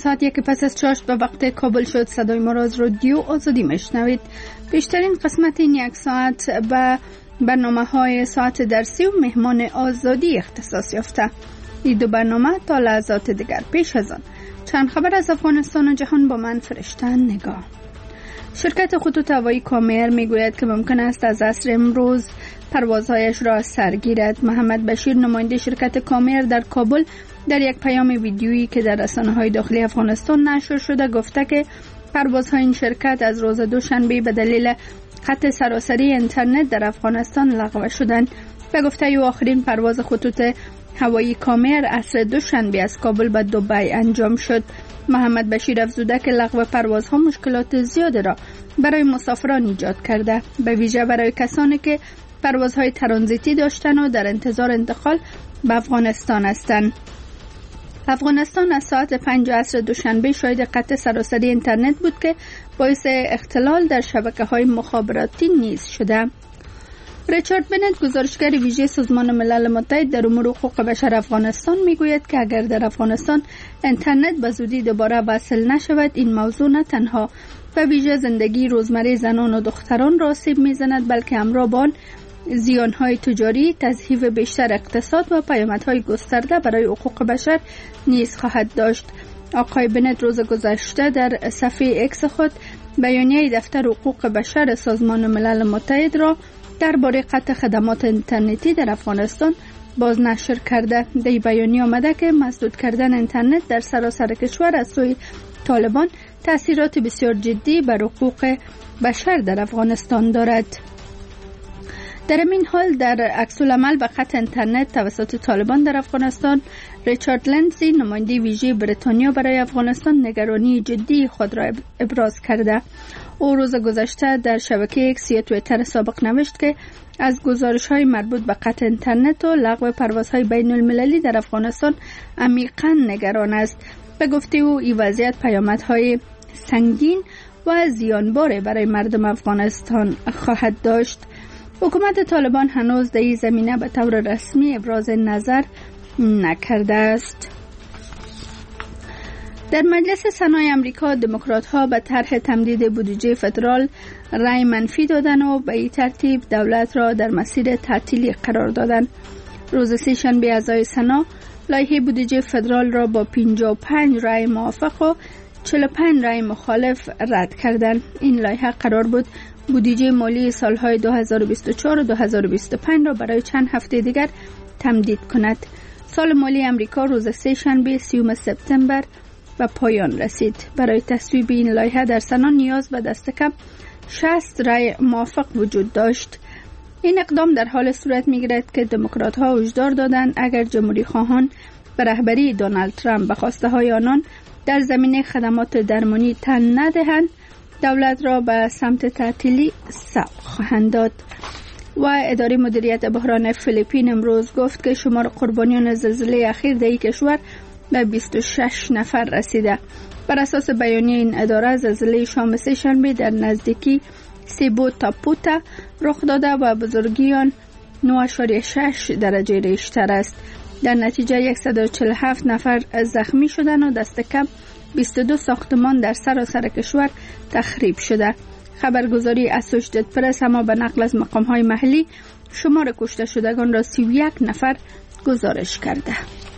ساعت 1 پس از 4 به وقت کابل شد. صدای ما را از رادیو آزادی میشنوید. بیشترین قسمت این یک ساعت به برنامه‌های ساعت درسی و مهمان آزادی اختصاص یافته. این دو برنامه تا لحظات دیگر. پیش از آن چند خبر از افغانستان و جهان با من فرشته نگاه. شرکت خطوط هوایی کامر میگوید که ممکن است از عصر امروز پروازهایش را سر گیرد. محمد بشیر نماینده شرکت کامر در کابل در یک پیام ویدیویی که در رسانه‌های داخلی افغانستان نشر شده گفته که پروازهای این شرکت از روز دوشنبه به دلیل قطع سراسری اینترنت در افغانستان لغو شدند. به گفته او آخرین پرواز خطوط هوایی کامر عصر دوشنبه از کابل به دبی انجام شد. محمد بشیر افزوده که لغو پروازها مشکلات زیادی را برای مسافران ایجاد کرده، به ویژه برای کسانی که پروازهای ترانزیتی داشتند و در انتظار انتقال به افغانستان هستند. افغانستان از ساعت 5 عصر دوشنبه شاهد قطع سراسری اینترنت بود که باعث اختلال در شبکه‌های مخابراتی نیز شده. ریچارد بنت گزارشگر ویژه سازمان ملل متحد در امور حقوق بشر افغانستان میگوید که اگر در افغانستان اینترنت به زودی دوباره وصل نشود، این موضوع نه تنها به ویژه زندگی روزمره زنان و دختران را آسیب میزند، بلکه همراه با آن زیانهای تجاری، تضعیف بیشتر اقتصاد و پیامدهای گسترده برای حقوق بشر نیز خواهد داشت. آقای بنت روز گذشته در صفحه اکس خود بیانیه دفتر حقوق بشر سازمان ملل متحد را درباره قطع خدمات اینترنتی در افغانستان بازنشر کرده. در بیانیه آمده که مسدود کردن اینترنت در سراسر کشور از سوی طالبان تأثیرات بسیار جدی بر حقوق بشر در افغانستان دارد. در این حال در عکس العمل به قطع اینترنت توسط طالبان در افغانستان، ریچارد لندزی نماینده ویژه بریتانیا برای افغانستان نگرانی جدی خود را ابراز کرده. او روز گذشته در شبکه اکس یا توییتر سابق نوشت که از گزارش‌های مربوط به قطع اینترنت و لغو پروازهای بین المللی در افغانستان عمیقاً نگران است. به گفته او این وضعیت پیامدهای سنگین و زیانبار برای مردم افغانستان خواهد داشت. حکومت طالبان هنوز در این زمینه به طور رسمی ابراز نظر نکرده است. در مجلس سنای امریکا دموکرات‌ها به طرح تمدید بودجه فدرال رأی منفی دادند و به این ترتیب دولت را در مسیر تعطیلی قرار دادند. روز سه‌شنبه اعضای سنا لایحه بودجه فدرال را با 55 رأی موافق و 45 رأی مخالف رد کردند. این لایحه قرار بود بودجه مالی سالهای 2024 و 2025 را برای چند هفته دیگر تمدید کند. سال مالی امریکا روز سه‌شنبه 30 سپتامبر به پایان رسید. برای تصویب این لایحه در سنا نیاز به دست کم 60 رأی موافق وجود داشت. این اقدام در حال صورت می‌گیرد که دموکرات‌ها هشدار دادند اگر جمهوری خواهان به رهبری دونالد ترامپ به خواسته‌های آنان در زمینه خدمات درمانی تن ندهند، دولت را به سمت تعطیلی سوق خواهند داد. و اداره مدیریت بحران فیلیپین امروز گفت که شمار قربانیان زلزله اخیر در این کشور به 26 نفر رسیده. بر اساس بیانیه این اداره، زلزله شام سه‌شنبه در نزدیکی سیبو تاپوتا رخ داده و بزرگی آن 9.6 درجه ریشتر است. در نتیجه 147 نفر زخمی شدند و دست کم 22 ساختمان در سراسر کشور تخریب شده. خبرگزاری اسوشیتد پرس اما به نقل از مقام‌های محلی شمار کشته شدگان را 31 نفر گزارش کرده.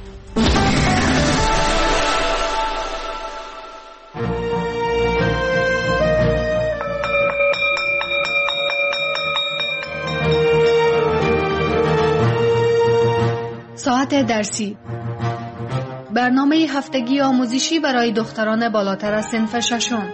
ساعت درسی، برنامه هفتگی آموزشی برای دختران بالاتر از صنف ششم.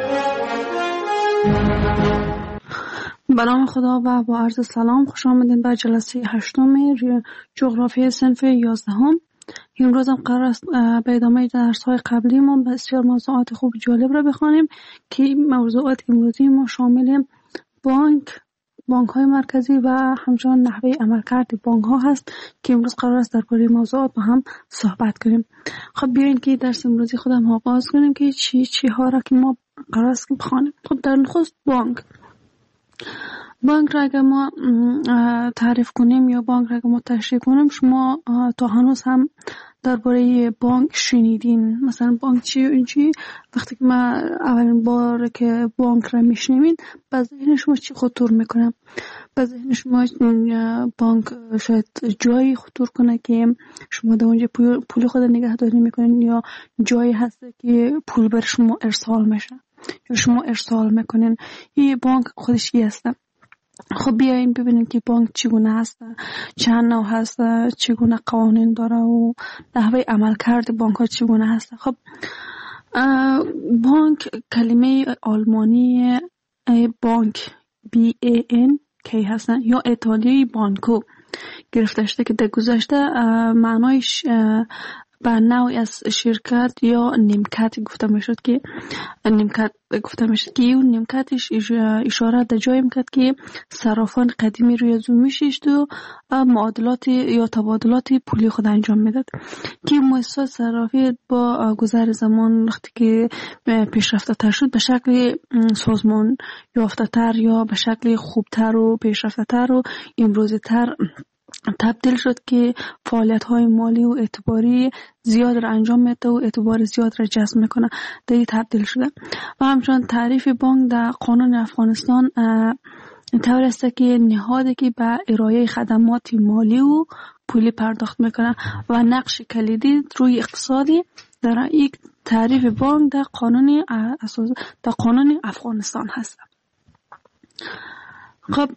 به نام خدا و با عرض سلام، خوش آمدین به جلسه 8 جغرافی صنف 11. امروز هم قرار است به ادامه درس‌های قبلی ما بسیار موضوعات خوب و جالب را بخوانیم که موضوعات امروزی ما شامل بانک‌های مرکزی و همچنان نحوه عملکرد بانک‌ها هست که امروز قرار است درباره موضوعات با هم صحبت کنیم. خب بیاین که درس امروزی خودم آغاز کنیم که چی ها را که ما قرار است بخوانیم. خب در نخست بانک را اگر ما تعریف کنیم یا بانک را اگر ما تشریح کنیم، شما تا هنوز هم درباره بانک شنیدین. مثلا بانک چی؟ وقتی که ما اولین بار که بانک را میشنوید، به ذهن شما چی خطور میکنه؟ به ذهن شما بانک شاید جایی خطور کنه که شما در اونجا پول خود نگهداری میکنین، یا جایی هست که پول بر شما ارسال میشه یا شما ارسال میکنین. این بانک خودش چی هست؟ خب بیاین ببینیم که بانک چگونه هست، چند نوع هست، چگونه قوانین داره و نحوه عملکرد بانک ها چگونه هست. خب بانک کلمه آلمانی بانک BANK هستن یا ایتالیایی بانکو گرفته شده که در گذشته معنایش به نوعی از شرکت یا نیمکت گفته میشد که اون نیمکتش اشاره در جایی میکرد که صرافان قدیمی روی زو میشیشت و معادلات یا تبادلات پولی خود انجام میداد که مؤسسات صرافی با گذر زمان وقتی که پیشرفته تر شد به شکل سازمان یافته تر یا به شکل خوبتر و پیشرفته تر و امروزی تر تبدیل شد که فعالیت‌های مالی و اعتباری زیاد را انجام میده و اعتبار زیاد را جذب میکنه. در این تبدیل شده و همچنان تعریف بانک در قانون افغانستان طور است که نهادی که به ارائه خدمات مالی و پولی پرداخت میکنه و نقش کلیدی روی اقتصادی در یک تعریف بانک در قانون افغانستان هست. خب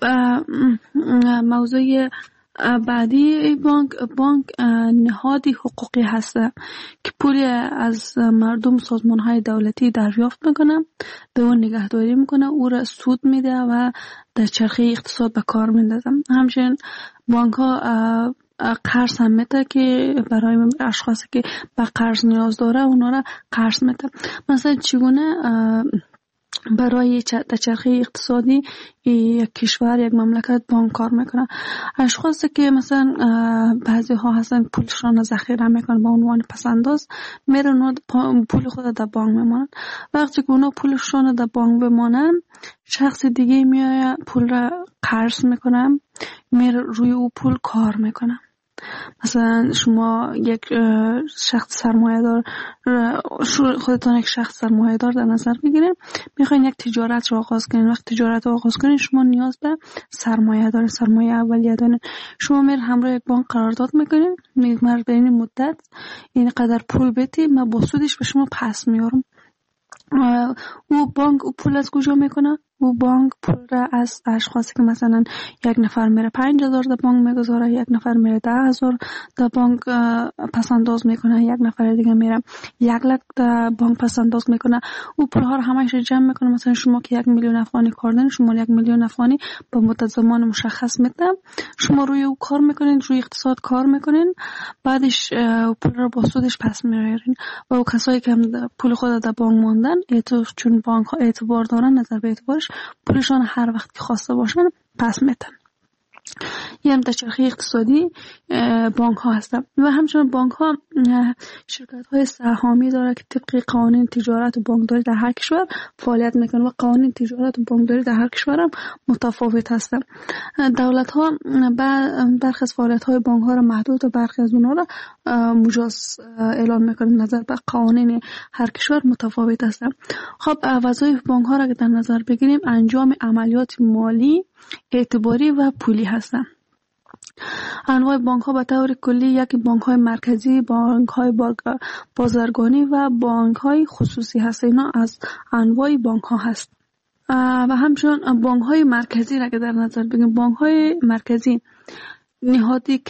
موضوع بعدی بانک نهادی حقوقی هست که پولی از مردم سازمان‌های دولتی دریافت میکنه، به اون نگهداری میکنه، او را سود میده و در چرخه اقتصاد به کار میندازه. همچنین بانک ها قرض هم میده که برای اشخاصی که به قرض نیاز داره اونا را قرض میده. مثلا چگونه برای چرخه اقتصادی یک کشور، یک مملکت بانک کار میکنه؟ اشخاصی که مثلا بعضی ها هستن پولشان را ذخیره میکنن به عنوان پسنداز، میرن پول خود در بانک میمانن. وقتی که اونا پولشان در بانک بمانن، شخص دیگه میاد پول را قرض میکنه، میره روی او پول کار میکنه. مثلا شما یک شخص سرمایه‌دار، خودتان یک شخص سرمایه‌دار در نظر بگیرید، میخواین یک تجارت را آغاز کنین. وقتی تجارت را آغاز کنین شما نیاز به سرمایه دارین، سرمایه اولیه دارین. شما میرین همراه یک بانک قرارداد میکنین، میگید من به این مدت این قدر پول بدی، من با سودش به شما پس میارم. او بانک او پول از کجا میکنه؟ او بانک پول را از اشخاصی که مثلا یک نفر میره 5,000 در بانک میگذاره، یک نفر میره 10,000 در بانک پسنداز میکنه، یک نفر دیگه میره 100,000 در بانک پسنداز میکنه. او پول ها رو همش جمع میکنه. مثلا شما که 1,000,000 افغانی کار دارین، شما 1,000,000 افغانی به مدت زمان مشخص میده، شما روی او کار میکنین، روی اقتصاد کار میکنین، بعدش پول را با سودش پس میارین. و او کسایی که پول خود در بانک ماندن، چون بانک ها اعتبار دارن، نظر به اعتبارش پولشان هر وقت که خواسته باشن پس میتن. یعنی در چرخه اقتصادی بانک ها هستن. و همچنین بانک ها شرکت های سهامی داره که طبق قوانین تجارت و بانکداری در هر کشور فعالیت میکنه و قوانین تجارت و بانکداری در هر کشور هم متفاوت هستن. دولت ها برخی از فعالیت های بانک ها را محدود و برخی از اونها را مجاز اعلام میکنه. نظر به قوانین هر کشور متفاوت هستن. خب وظایف بانک ها را که در نظر بگیریم، انجام عملیات مالی، اعتباری و پولی هستند. انواع بانک ها به طور کلی یکی بانک های مرکزی، بانک های بازرگانی و بانک های خصوصی هست. اینا از انواع بانک ها هست. و همچنین بانک های مرکزی را که در نظر بگیریم، بانک های مرکزی نهادهای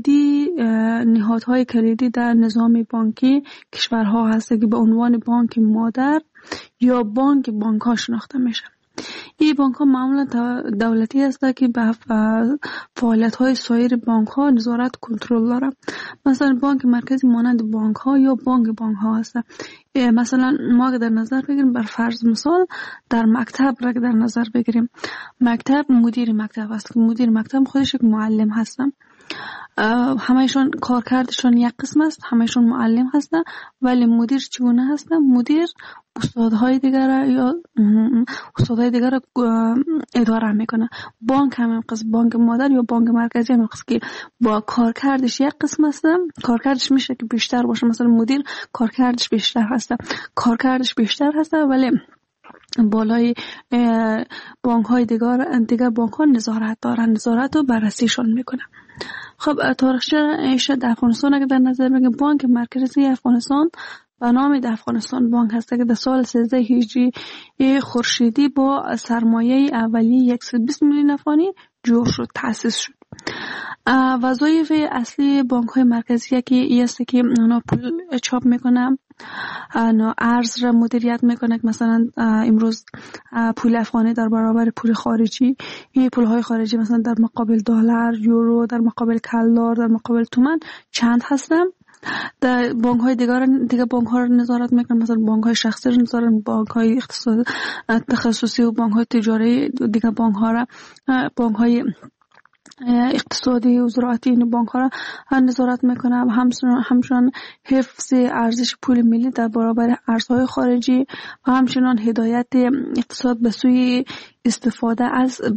کلیدی در نظام بانکی کشورها هست که به عنوان بانک مادر یا بانک ها شناخته میشه. این بانک ها معمولا دولتی هست که به فعالیت های سایر بانک ها نظارت کنترل داره. مثلا بانک مرکزی مانند بانک ها یا بانک ها هست. مثلا ما که در نظر بگیریم، بر فرض مثال در مکتب را که در نظر بگیریم، مکتب مدیر مکتب هست که مدیر مکتب خودش یک معلم هستن. همهشون کارکردشون یک قسم است، همهشون معلم هستن. ولی مدیر چگونه هستن؟ مدیر استادهای دیگر یا استادهای دیگر اداره میکنه. بانک هم قسم بانک مادر یا بانک مرکزی هم قسم که با کارکردش یک قسم است، کارکردش میشه که بیشتر باشه. مثلا مدیر کارکردش بیشتر هست ولی بالای بانک های دیگر بانک ها نظارت دارن، نظارت و بررسیشون میکنه. خب تاریخچه ایشه در افغانستان اگر در نظر بگیریم، بانک مرکزی افغانستان به نام د افغانستان بانک هست که در سال 13 هجری خورشیدی با سرمایه اولیه 120 میلیون افغانی جور شد، تأسیس شد. وظایف اصلی بانک های مرکزی که است که اونا پول چاپ میکنن، ارز را مدیریت میکنه. مثلا امروز پول افغانی در برابر پول خارجی، این پول های خارجی مثلا در مقابل دلار، یورو، در مقابل کلار، در مقابل تومان چند هستن. در بانک های دیگه بانک ها رو نظارت میکنن، مثلا بانک های شخصی رو نظارت، بانک های تخصصی و بانک های تجاری دیگه بانک های اقتصادی و زراعتی این بانک ها را نظارت میکنه. همچنان حفظ ارزش پول ملی در برابر ارزهای خارجی و همچنان هدایت اقتصاد به سوی استفاده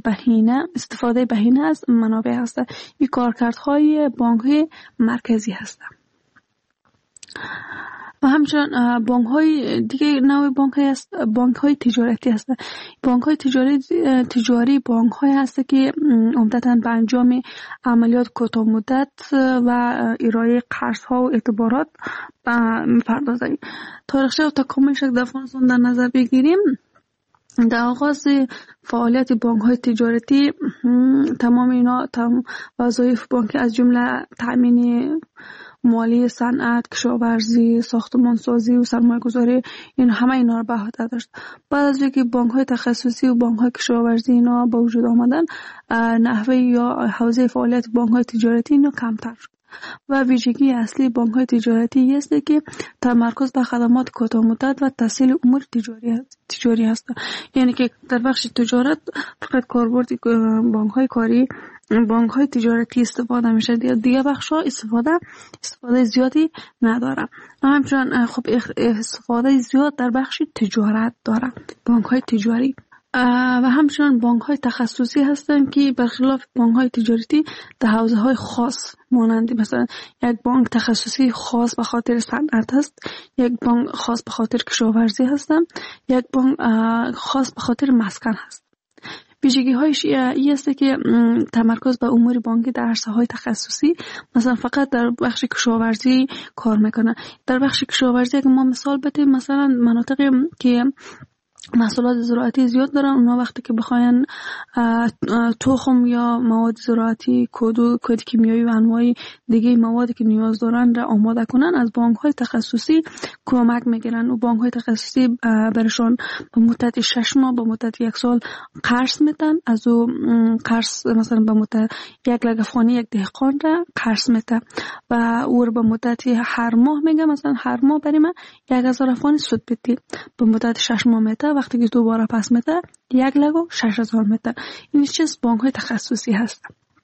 بهینه از منابع هست. این کارکردهای بانک های مرکزی هست. و همچنان بانک های دیگه نوع بانک های تجارتی هست. بانک های تجاری بانک های هست که عمدتاً به انجام عملیات کوتاه مدت و ارائه قرض ها و اعتبارات میپردازند. تاریخچه و تکاملش در افغانستان در نظر بگیریم، در آغاز فعالیت بانک های تجارتی تمام اینا وظایف بانک از جمله تأمین مالی، صنعت، کشاورزی، ساختمانسازی و سرمایه‌گذاری، این همه اینا رو به عهده داشت. بعد از اینکه بانک‌های تخصصی و بانک‌های کشاورزی اینا به وجود آمدن، نحوه یا حوزه فعالیت بانک‌های تجارتی اینا کمتر شد. و ویژگی اصلی بانک‌های تجارتی است که تمرکز بر خدمات کوتاه مدت و تسهیل امور تجاری است. یعنی که در بخش تجارت فقط کاربرد بانک‌های تجارتی استفاده میشه، دیگه بخش‌ها استفاده زیادی نداره. همچنان خب استفاده زیاد در بخش تجارت داره بانک‌های تجاری. و همچنان بانک‌های تخصصی هستند که برخلاف بانک‌های تجارتی در حوزه‌های خاص مانند مثلا یک بانک تخصصی خاص به خاطر صنعت است، یک بانک خاص به خاطر کشاورزی هستند، یک بانک خاص به خاطر مسکن هست. ویژگی‌هایش این است که تمرکز به امور بانکی در عرصه‌های تخصصی، مثلا فقط در بخش کشاورزی کار میکنه. در بخش کشاورزی اگه ما مثال بدیم، مثلا مناطقی که محصولات زراعتی زیاد دارن، اونا وقتی که بخواین تخم یا مواد زراعتی، کود کیمیایی و انواع دیگه موادی که نیاز دارن را آماده کنن، از بانک‌های تخصصی کمک میگیرن و بانک‌های تخصصی برشون به مدت 6 ماه به مدت 1 سال قرض میدن. از او قرض مثلا به مدت 1 لک افغانی یک دهقان را قرض میده و او رو به مدت هر ماه میگه، مثلا هر ماه برای من 1000 افغانی سود بدی، به مدت 6 ماه میده. وقتی که دوباره پس میده 1,06,000 میده. این چیز بانک های تخصصی هست.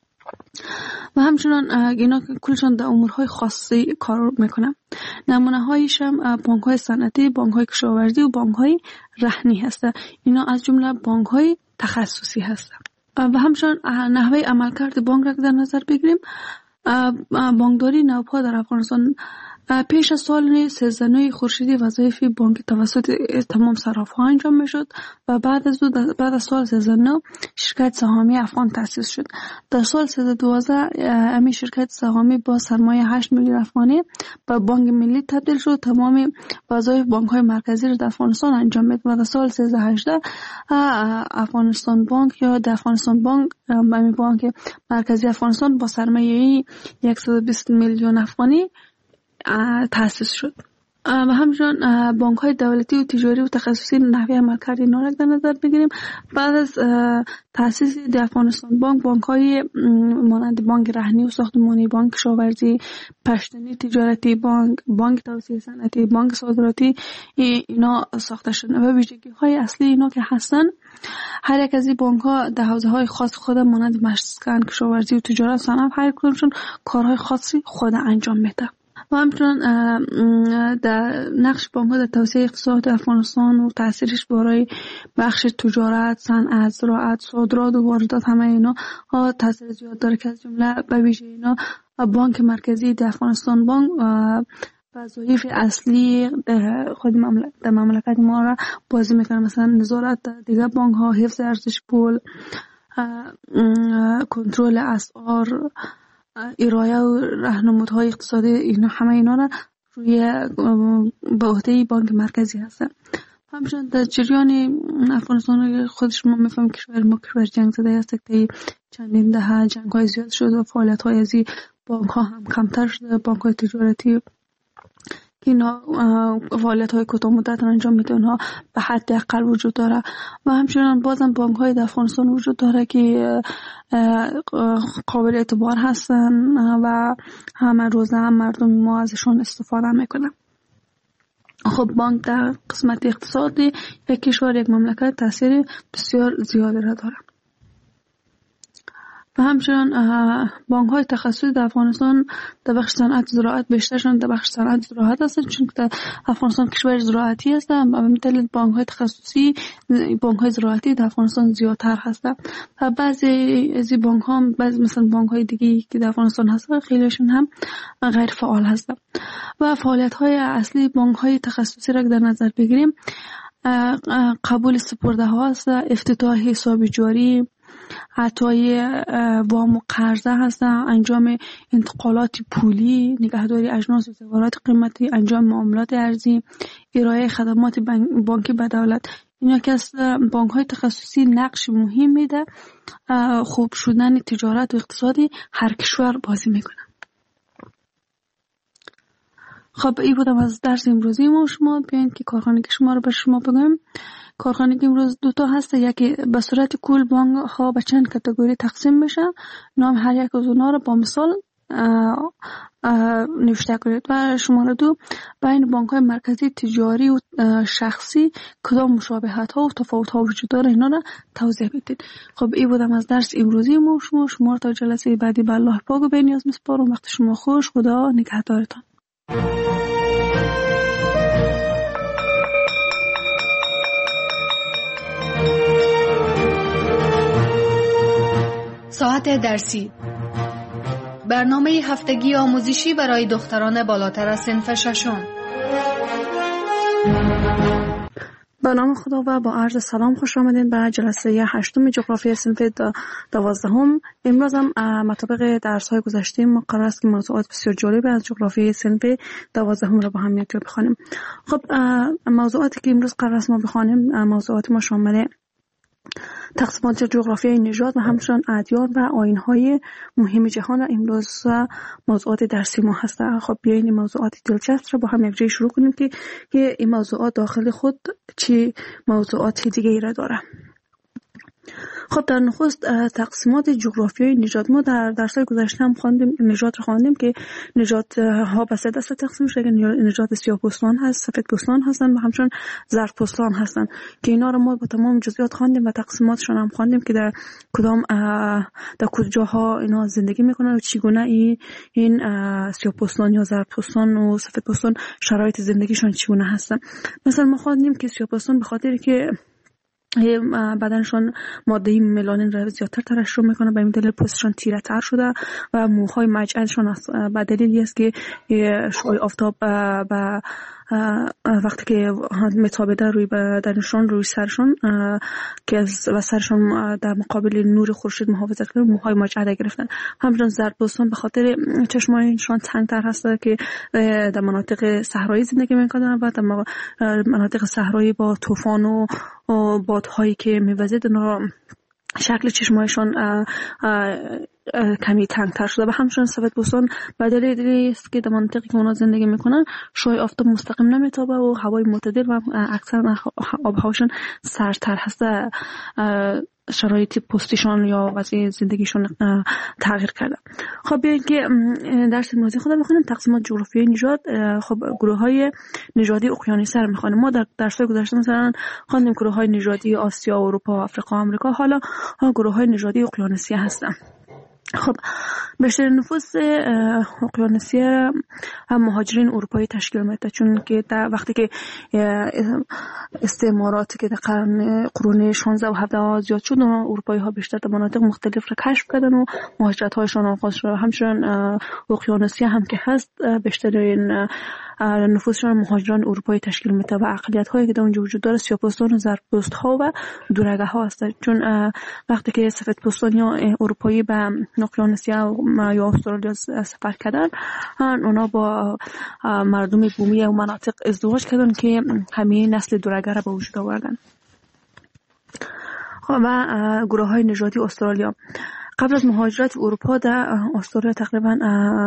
و همچنان اینا کلشون در امورهای خاصی کار میکنن. نمونه هایش هم بانک های صنعتی، بانک های کشاورزی و بانک های رهنی هست. اینا از جمله بانک های تخصصی هست. و همچنان نحوه عملکرد بانک را در نظر بگیریم، بانکداری نوپا در افغانستان پیش از سال 13 خورشیدی وظایف بانک توسط تمام صرافی‌ها انجام میشد و بعد از سال 13 شرکت سهامی افغان تأسیس شد. در سال 1312 امی شرکت سهامی با سرمایه 8 میلیون افغانی به بانک ملی تبدیل شد. تمام وظایف بانک‌های مرکزی را در افغانستان انجام میداد و در سال 1318 افغانستان بانک یا در افغانستان بانک، بانک مرکزی افغانستان با سرمایه 120 میلیون افغانی تأسیس شد. و همچنان بانک های دولتی و تجاری و تخصصی نحوه عملکرد اینا را در نظر بگیریم. بعد از تأسیس در افغانستان بانک های مانند بانک رهنی و ساختمانی، بانک کشاورزی، پشتنی تجارتی، بانک توسعه صنعتی، بانک صادراتی اینا ساخته شدن. و ویژگی های اصلی اینا که هستن، هر یک از این بانک ها در حوزه های خاص خود مانند مسکن، کشاورزی و تجارت، صنعت، هر کدومشون کارهای خاصی خود انجام میده. و همچنین در نقش بانک ها در توسعه اقتصاد افغانستان و تاثیرش برای بخش تجارت، صنعت، زراعت، صادرات و واردات، همه اینا تاثیر زیاد داره که از جمله به ویژه اینا بانک مرکزی در افغانستان بانک وظایف اصلی خود در مملکت ما را بازی میکنه، مثلا نظارت دیگر بانک ها، حفظ ارزش پول، کنترل اسعار، ارائه و راهنمودهای اقتصادی، اینا همه اینا را روی به عهده بانک مرکزی هستن. همچنین در جریان افغانستان خودش ما میفهمیم کشور ما کشور جنگ زده است که چندین دهه جنگ های زیاد شده و فعالیت های از بانک ها هم کمتر شده. بانک های تجارتی که اینا فعالیت های کوتاه مدت انجام میده اونها به حد اقل وجود داره و همچنین بازم بانک های در افغانستان وجود داره که قابل اعتبار هستن و همه روزه هم مردم ما ازشون استفاده میکنن. خب بانک در قسمت اقتصادی یک کشور یک مملکت تاثیر بسیار زیادی را داره. و همچنین بانک های تخصصی در افغانستان در بخش صنعت زراعت بیشترشون در بخش صنعت زراعت هستن، چون در افغانستان کشور زراعتی هستن و به دلیل بانک های تخصصی بانک های زراعتی در افغانستان زیادتر هستن و بعضی از بانک ها مثلا بانک های دیگه که در افغانستان هستن خیلیشون هم غیر فعال هستن. و فعالیت های اصلی بانک های تخصصی را در نظر بگیریم قبول سپرده ها هست، افتتاح حساب جاری، عطای وام و قرضه هستن، انجام انتقالات پولی، نگهداری اجناس و زیورات قیمتی، انجام معاملات ارزی، ارائه خدمات بانکی به دولت. اینا که از بانک های تخصصی نقش مهم میده خوب شدن تجارت و اقتصادی هر کشور بازی میکنه. خب این بودم از درس امروزی ما. شما بیاین که کارخانگی شما رو به شما بگم. کارخانگی امروز دوتا هست، یکی به صورت کل بانک ها به چند کاتگوری تقسیم میشن، نام هر یک از اونها رو با مثال نوشته کنید و شماره 2 بین بانک های مرکزی تجاری و شخصی کدام مشابهت ها و تفاوت ها وجود داره اینا رو توضیح بدید. خب این بودم از درس امروزی ما. شما تا جلسه بعدی به الله پاک و بنیاز میسپارم. وقت شما خوش. خدا نگهدارتان. ساعت درسی، برنامه هفتگی آموزشی برای دختران بالاتر از صنف ششم. به نام خدا و با عرض سلام خوش آمدین به جلسه 8 جغرافی صنف 12. امروز هم مطابق درس های گذشته ما قرار است که موضوعات بسیار جالب از جغرافی صنف 12 را با هم یک بخوانیم. خب موضوعاتی که امروز قرار است ما بخوانیم موضوعات ما شامل تقسیمات جغرافیای نژاد و همچنین ادیان و آیین‌های مهم جهان امروز موضوعات درسی ما هستند. خب بیاین این موضوعات دلچسب را با هم یک جای شروع کنیم که این موضوعات داخل خود چه موضوعات دیگه ای را داره. خب در نخست تقسیمات جغرافیای نژاد. ما در درس‌های گذشته هم نژاد رو خواندیم که نژاد ها به 3 دسته تقسیم شده. نژاد سیاه‌پوستان هست، سفیدپوستان هستن و همچنین زردپوستان هستن که اینا رو ما با تمام جزئیات خواندیم و تقسیماتشون هم خواندیم که در کدام در کجاها اینا زندگی میکنن و چگونه این سیاه‌پوستان یا زردپوستان و سفیدپوستان شرایط زندگیشون چگونه هستن. مثلا ما خواندیم که سیاه‌پوستان به خاطر که بدنشون ماده ملانین را زیادتر ترشح میکنه به این دلیل پوستشون تیره تر شده و موهای مجعدشون به دلیلی است که شعاع آفتاب وقتی که متابعه روی بدنشون روی سرشون که و سرشون در مقابل نور خورشید محافظت کنه موهای مجعد گرفتن. همچنین زردپوستان به خاطر چشمایشون تنگتر هسته که در مناطق صحرایی زندگی میکنن و در مناطق صحرایی با طوفان و بادهایی که میوزید شکل چشمایشان کمی تنگتر شده و همچنین سفیدپوستان به دلیلی است که در مناطقی که اونا زندگی میکنن شعاع آفتاب مستقیم نمیتابه و هوای معتدل و اکثر آب هواشون سردتر هسته. شرایط پوستیشون یا وضع زندگیشون تغییر کرده. خب بیاین که درس امروزی خود بخونیم تقسیمات جغرافیایی نژاد. خب گروه‌های نژادی اقیانوسی رو می‌خوانیم. ما در درس‌های گذشته مثلا خواندیم گروه‌های نژادی آسیا، اروپا، آفریقا، آمریکا. حالا گروه‌های نژادی اقیانوسی هستن. خب بیشتر نفوس اقیانوسی مهاجرین اروپایی تشکیل میده، چون که وقتی که استعماراتی که در قرون 16 و 17 زیاد شد، اروپایی ها بیشتر در مناطق مختلف را کشف کردن و مهاجرت هایشان آغاز شد. همچنین اقیانوسی هم که هست بیشتر این نفوسشان مهاجران اروپایی تشکیل میده و اقلیت هایی که در اونجا وجود داره سیاه‌پوستان و زردپوست ها و دورگه ها هستند. چون وقتی که سفیدپوستان یا اروپایی به اقیانوسیا یا استرالیا سفر کردن، اونا با مردم بومی و مناطق ازدواج کردن که همین نسل دورگه را به وجود آوردن. و گروه های نژادی استرالیا قبل از مهاجرت اروپا در استرالیا تقریبا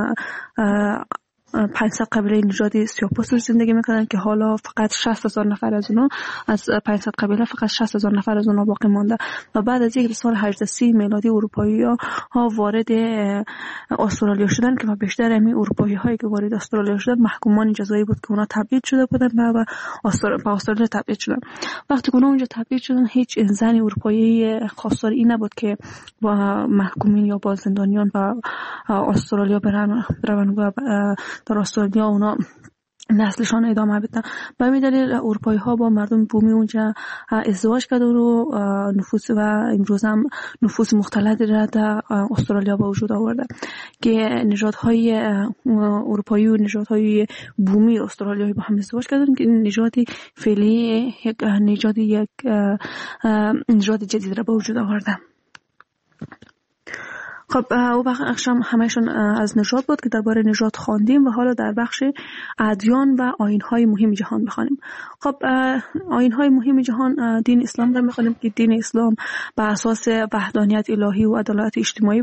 500 قبیله نژادی سیاه‌پوست زندگی میکنن که حالا فقط 60,000 نفر از اونا، از 500 قبیله فقط 60,000 نفر از اونا باقی مانده. و بعد از اینکه سال 1830 میلادی اروپایی ها وارد استرالیا شدن که بیشتر همین اروپایی هایی که وارد استرالیا شدن محکومان جزایی بود که اونا تبعید شده بودن و به استرالیا تبعید شدن. وقتی که اونا اونجا تبعید شدن، هیچ زن اروپایی خواستار این نبود که با محکومین یا با زندانیان و استرالیا برن و در استرالیا اونا نسلشان ادامه بدن. به همین دلیل اروپایی ها با مردم بومی اونجا ازدواج کردن و نفوس و امروز هم نفوس مختلط را در استرالیا به وجود آورده که نژادهای اروپایی و نژادهای بومی استرالیایی با هم ازدواج کردن که نژادی فعلی یک نژاد جدید را به وجود آورده. خب او بخش همهشون از نژاد بود که درباره نژاد خواندیم و حالا در بخش ادیان و آیین‌های مهم جهان بخوانیم. خب آیین‌های مهم جهان دین اسلام را می‌خوانیم که دین اسلام بر اساس وحدانیت الهی و عدالت اجتماعی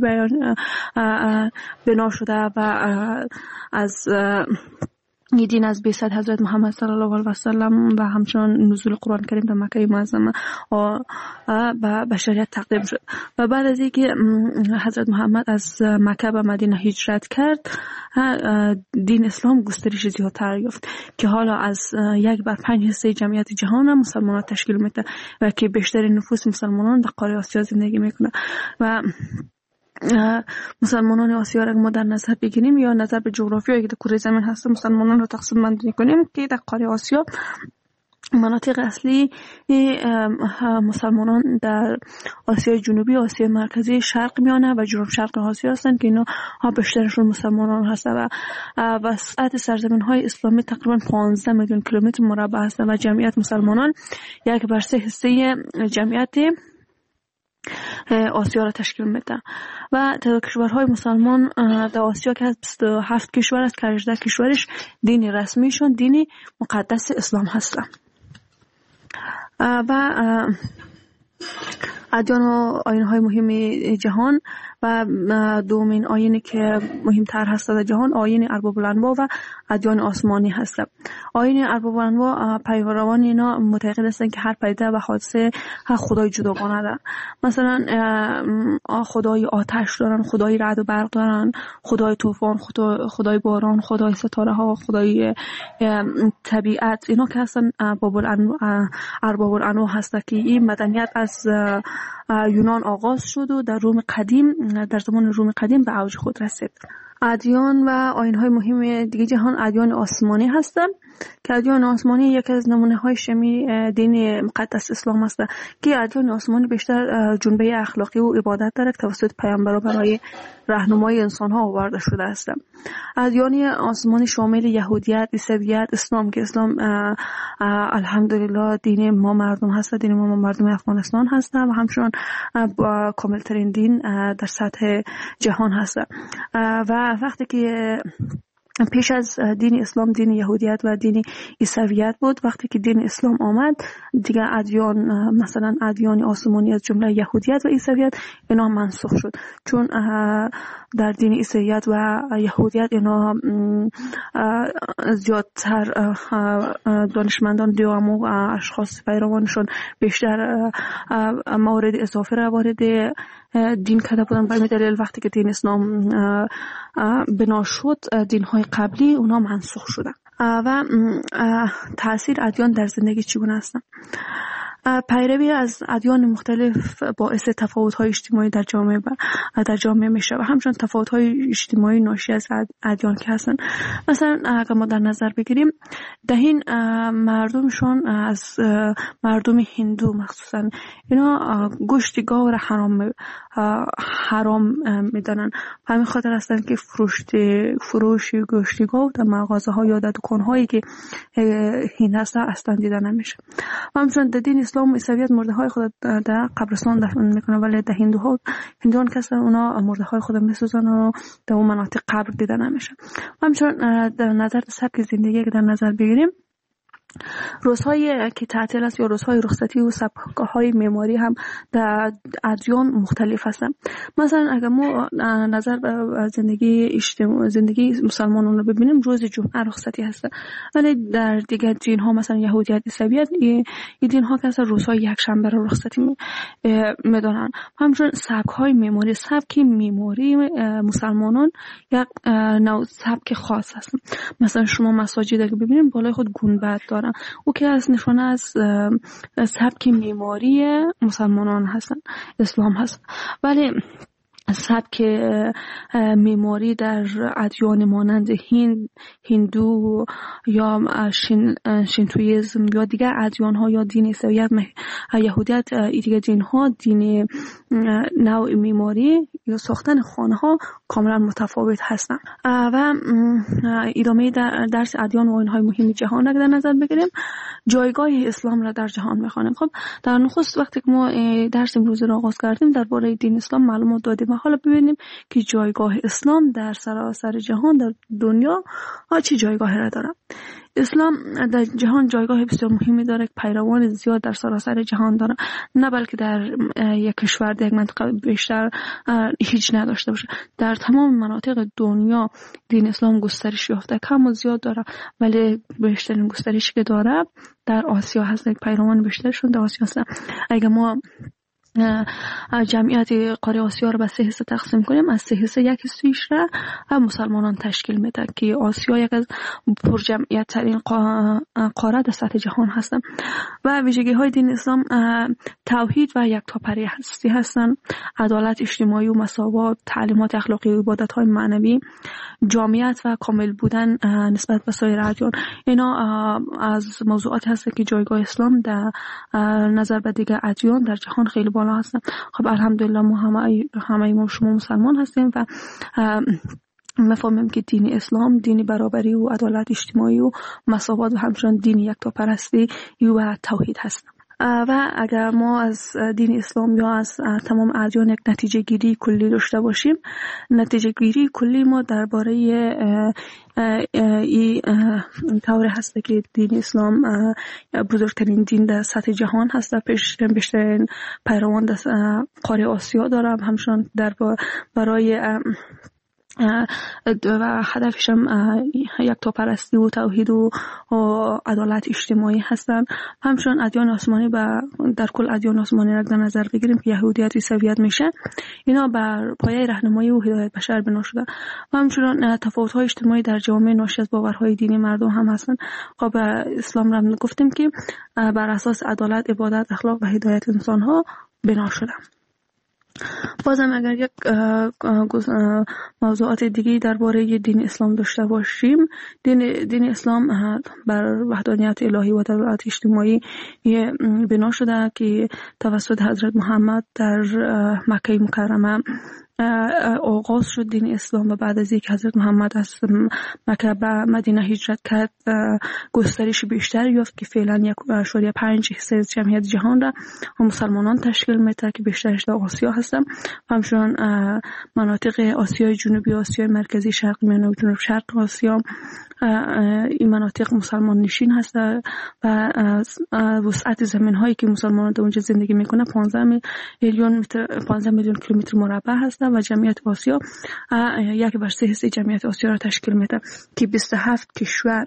بنا شده و از این دین از بعثت حضرت محمد صلی الله علیه و سلم و همچنان نزول قرآن کریم در مکه معظمه به بشریت تقدیم شد. و بعد از اینکه حضرت محمد از مکه به مدینه هجرت کرد، دین اسلام گسترش زیادتر یافت که حالا از 1/5 جمعیت جهان مسلمانان تشکیل میده و که بیشتر نفوس مسلمانان در قاره آسیا زندگی میکنه. و مسلمانان آسیا را ما در نظر بگیریم یا نظر به جغرافیایی که در کره زمین هست، مسلمانان رو تقسیم بندی کنیم که در قاره آسیا مناطق اصلی مسلمانان در آسیای جنوبی، آسیای مرکزی، شرق میانه و جنوب شرق آسیا هستند که اینا بیشترشون مسلمانان هستند و وسعت سرزمین های اسلامی تقریبا 15 میلیون کیلومتر مربع هستند و جمعیت مسلمانان 1/3 حصه جمعیت آسیا را تشکیل میده. و کشورهای مسلمان در آسیا که 27 کشور است که 18 کشورش دین رسمیشون دین مقدس اسلام هست. و ادیان و آیین‌های مهم جهان و دومین آیینی که مهمتر هست در جهان آیین ارباب الانواع و ادیان آسمانی هست. آیین ارباب الانواع پیروان اینا معتقد هستند که هر پدیده و حادثه هر خدای جداگانه دارن. مثلا خدای آتش دارن، خدای رعد و برق دارن، خدای طوفان، خدای باران، خدای ستاره ها، خدای طبیعت. اینا که هستن ارباب الانواع هست که این مدنیت از یونان آغاز شد و در زمان روم قدیم به اوج خود رسید. ادیان و آیین‌های مهم دیگه جهان ادیان آسمانی هستند که ادیان آسمانی یکی از نمونه‌های شمی دین مقدس اسلام است که ادیان آسمانی بیشتر جنبه اخلاقی و عبادت دارد که توسط پیامبران برای راهنمایی انسان‌ها آورده شده است. ادیان آسمانی شامل یهودیت، عیسویت، اسلام که اسلام الحمدلله دین ما مردم هست، دین ما مردم افغانستان هست و همچنان کاملترین دین در سطح جهان هست. و وقتی که پیش از دین اسلام دین یهودیت و دین عیسویت بود، وقتی که دین اسلام آمد دیگه ادیان مثلا ادیان آسمانی از جمله یهودیت و عیسویت اینا منسوخ شد، چون در دین عیسویت و یهودیت اینا زیادتر دانشمندان دیوام و اشخاص پیروانشون بیشتر موارد اضافه را وارد دین کرده بودن. به دلیل وقتی که دین اسلام بنا شد دین‌های قبلی اونا منسوخ شدن. و تاثیر ادیان در زندگی چگونه است؟ پیروی از ادیان مختلف باعث تفاوت‌های اجتماعی در جامعه میشه و همچنین تفاوت‌های اجتماعی ناشی از ادیان که هستن. مثلا اگر ما در نظر بگیریم دهین مردمشون از مردم هندو مخصوصا اینا گوشت گاو را حرام میدانن. همین خاطر هستن که فروش گوشت گاو در مغازه‌ها یا در دکان‌هایی که هند هستن اصلا دیده نمیشه. همچنین در دین اسلام عیسویت مرده‌های خود در قبرستان دفن میکنه، ولی در هندوان کسا اونا مرده‌های خود میسوزن و در اون مناطق قبر دیده نمیشه. همچنین در نظر سبک زندگی که در نظر بگیریم روزهایی که تعطیل است یا روزهای رخصتی و سبک‌های معماری هم در ادیان مختلف هستن. مثلا اگر ما نظر به زندگی مسلمانان رو ببینیم روز جمعه رخصتی هست، ولی در دیگر دین ها مثلا یهودیت، عیسویت این دین ها که اصلا روزهای یک شنبه رو رخصتی میدونن. همچنین سبک‌های معماری، سبک معماری مسلمانان یک نوع سبک خاص هست. مثلا شما مساجد که ببینید بالای خود گنبد داره، او که از نشانه از سبک معماری مسلمانان هستن، اسلام هست. ولی سبک معماری در ادیان مانند هندو یا شینتویسم یا دیگر ادیان ها یا دین عیسویت، یهودیت، دیگر دین ها، دین نوع معماری یا ساختن خانه ها کاملا متفاوت هستند. و ادامه درس ادیان و آیین های مهم جهان را در نظر بگیریم، جایگاه اسلام را در جهان میخوانیم. خب در نخست وقتی که ما درس امروز را آغاز کردیم درباره دین اسلام معلومات دادیم و حالا ببینیم که جایگاه اسلام در سراسر جهان، در دنیا چه جایگاهی را داره. اسلام در جهان جایگاه بسیار مهمی داره که پیروان زیاد در سراسر جهان داره، نه بلکه در یک کشور، در یک منطقه بیشتر هیچ نداشته باشه. در تمام مناطق دنیا دین اسلام گسترش یافته، کم و زیاد داره، ولی بیشترین گسترشی که داره در آسیا هست. پیروان بیشترشون در آسیا هستن. اگه ما جمعیت قاره آسیا رو به 3 حصه تقسیم کنیم، از 3 حصه 1 حصه‌اش را مسلمانان تشکیل میده که آسیا یک از پرجمعیت ترین قاره در سطح جهان هستن. و ویژگی های دین اسلام توحید و یکتاپرستی هستن، عدالت اجتماعی و مساوات، تعلیمات اخلاقی و عبادت های معنوی، جامعیت و کامل بودن نسبت به سایر ادیان. اینا از موضوعاتی هست که جایگاه اسلام در نظر به دیگر ادیان در جهان خیلی بالا هستن. خب الحمدلله ما همه ما شما مسلمان هستیم و مفهومیم که دین اسلام دین برابری و عدالت اجتماعی و مساوات و همچنین دین یکتاپرستی و توحید هست. و اگر ما از دین اسلام یا از تمام ادیان یک نتیجه گیری کلی داشته باشیم، نتیجه گیری کلی ما درباره این طور هست که دین اسلام بزرگترین دین در سطح جهان هست، بیشترین پیروان در قاره آسیا داره، همچنین برای و هدفش هم یکتاپرستی و توحید و عدالت اجتماعی هستند. همچنین ادیان آسمانی در کل ادیان آسمانی را در نظر بگیریم که یهودیت، عیسویت میشه، اینا بر پایه راهنمایی و هدایت بشر بنا شده. و همچنین تفاوت‌های اجتماعی در جامعه ناشی از باورهای دینی مردم هم هستند. خب اسلام را گفتیم که بر اساس عدالت، عبادت، اخلاق و هدایت انسان‌ها بنا شده. بازم اگر یک موضوعات دیگه درباره دین اسلام داشته باشیم، دین اسلام بر وحدانیت الهی و عدالت اجتماعی بنا شده که توسط حضرت محمد در مکه مکرمه آغاز شد دین اسلام و بعد از اینکه حضرت محمد از مکه به مدینه هجرت کرد گسترش بیشتر یافت که فعلا 1.5% از جمعیت جهان را مسلمانان تشکیل میده که بیشترش در آسیا هستن. همچنین مناطق آسیای جنوبی، آسیای مرکزی، شرق میانه و جنوب شرق آسیا این مناطق مسلمان نشین هست و وسعت زمین هایی که مسلمانان در اونجا زندگی میکنه 15 میلیون کیلومتر مربع هست و جمعیت آسیا 1/3 جمعیت آسیا را تشکیل میده که 27 کشور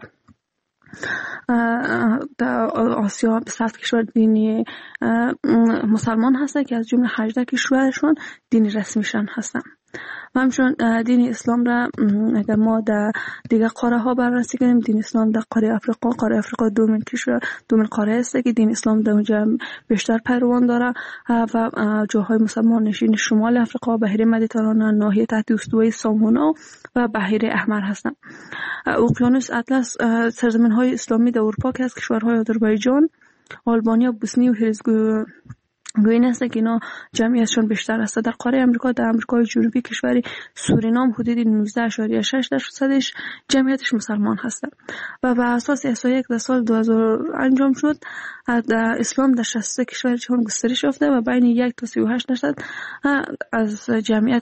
در آسیا 27 کشور دینی مسلمان هستن که از جمله 18 کشورشون دین رسمیشان هستن. همچون دین اسلام را اگر ما در دیگه قاره ها بررسی کنیم، دین اسلام در قاره افریقا دومین قاره است که دین اسلام در اونجا بیشتر پیروان داره و جاهای مسلمان نشین شمال افریقا، بحیره مدیترانه، ناحیه تحت استوای سامونا و بحیره احمر هستند. اقیانوس اطلس سرزمین های اسلامی در اروپا که از کشورهای آذربایجان، آلبانیا، بوسنی و هرزگوین است که اینا جمعیتشون بیشتر است. در قاره امریکا، در امریکای جنوبی کشور سورینام حدود 19.6% جمعیتش مسلمان هستند و بر اساس احصایه‌ای که در سال 2000 انجام شد، در اسلام در 63 کشور جهان گسترش یافته و بین 1 تا 38% از جمعیت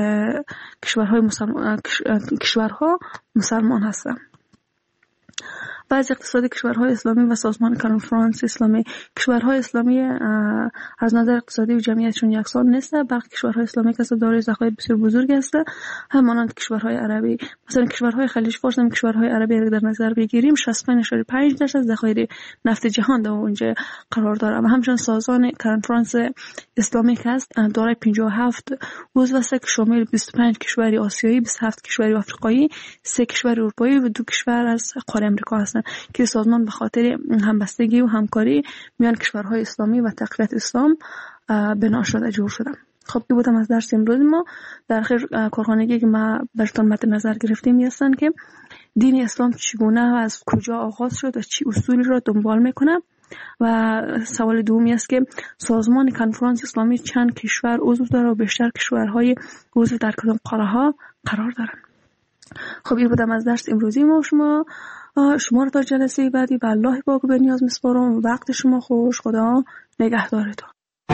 کشورها مسلمان هستند. بعضی اقتصادی کشورهای اسلامی و سازمان کنفرانس اسلامی کشورهای اسلامی از نظر اقتصادی و جمعیتشون یکسان نیست. برخی کشورهای اسلامی که دارای ذخایر بسیار بزرگ است، همانند کشورهای عربی. مثلا کشورهای خلیج فارس هم کشورهای عربی را در نظر بگیریم، 65.5% ذخایر نفت جهان در اونجا قرار داره و همچنین سازمان کنفرانس اسلامی که است دارای 57 عضو است که شامل 25 کشور آسیایی، 27 کشور آفریقایی، 3 کشور اروپایی و 2 کشور از قاره امریکا هستند که سازمان به خاطر همبستگی و همکاری میان کشورهای اسلامی و تقویت اسلام بنا شده جور شده. خب این بودم از درس امروز ما. در آخر کارخانگی که ما براتون مد نظر گرفتیم هستن که دین اسلام چگونه و از کجا آغاز شد و چی اصولی را دنبال میکنه و سوال دومی است که سازمان کنفرانس اسلامی چند کشور عضو داره و بیشتر کشورهای عضو در کدام قاره ها قرار دارن. خب این بودم از درس امروزی ما. شما رو تا جلسه بعدی به الله پاک به نیاز میسپارم. وقت شما خوش. خدا نگهدارتون.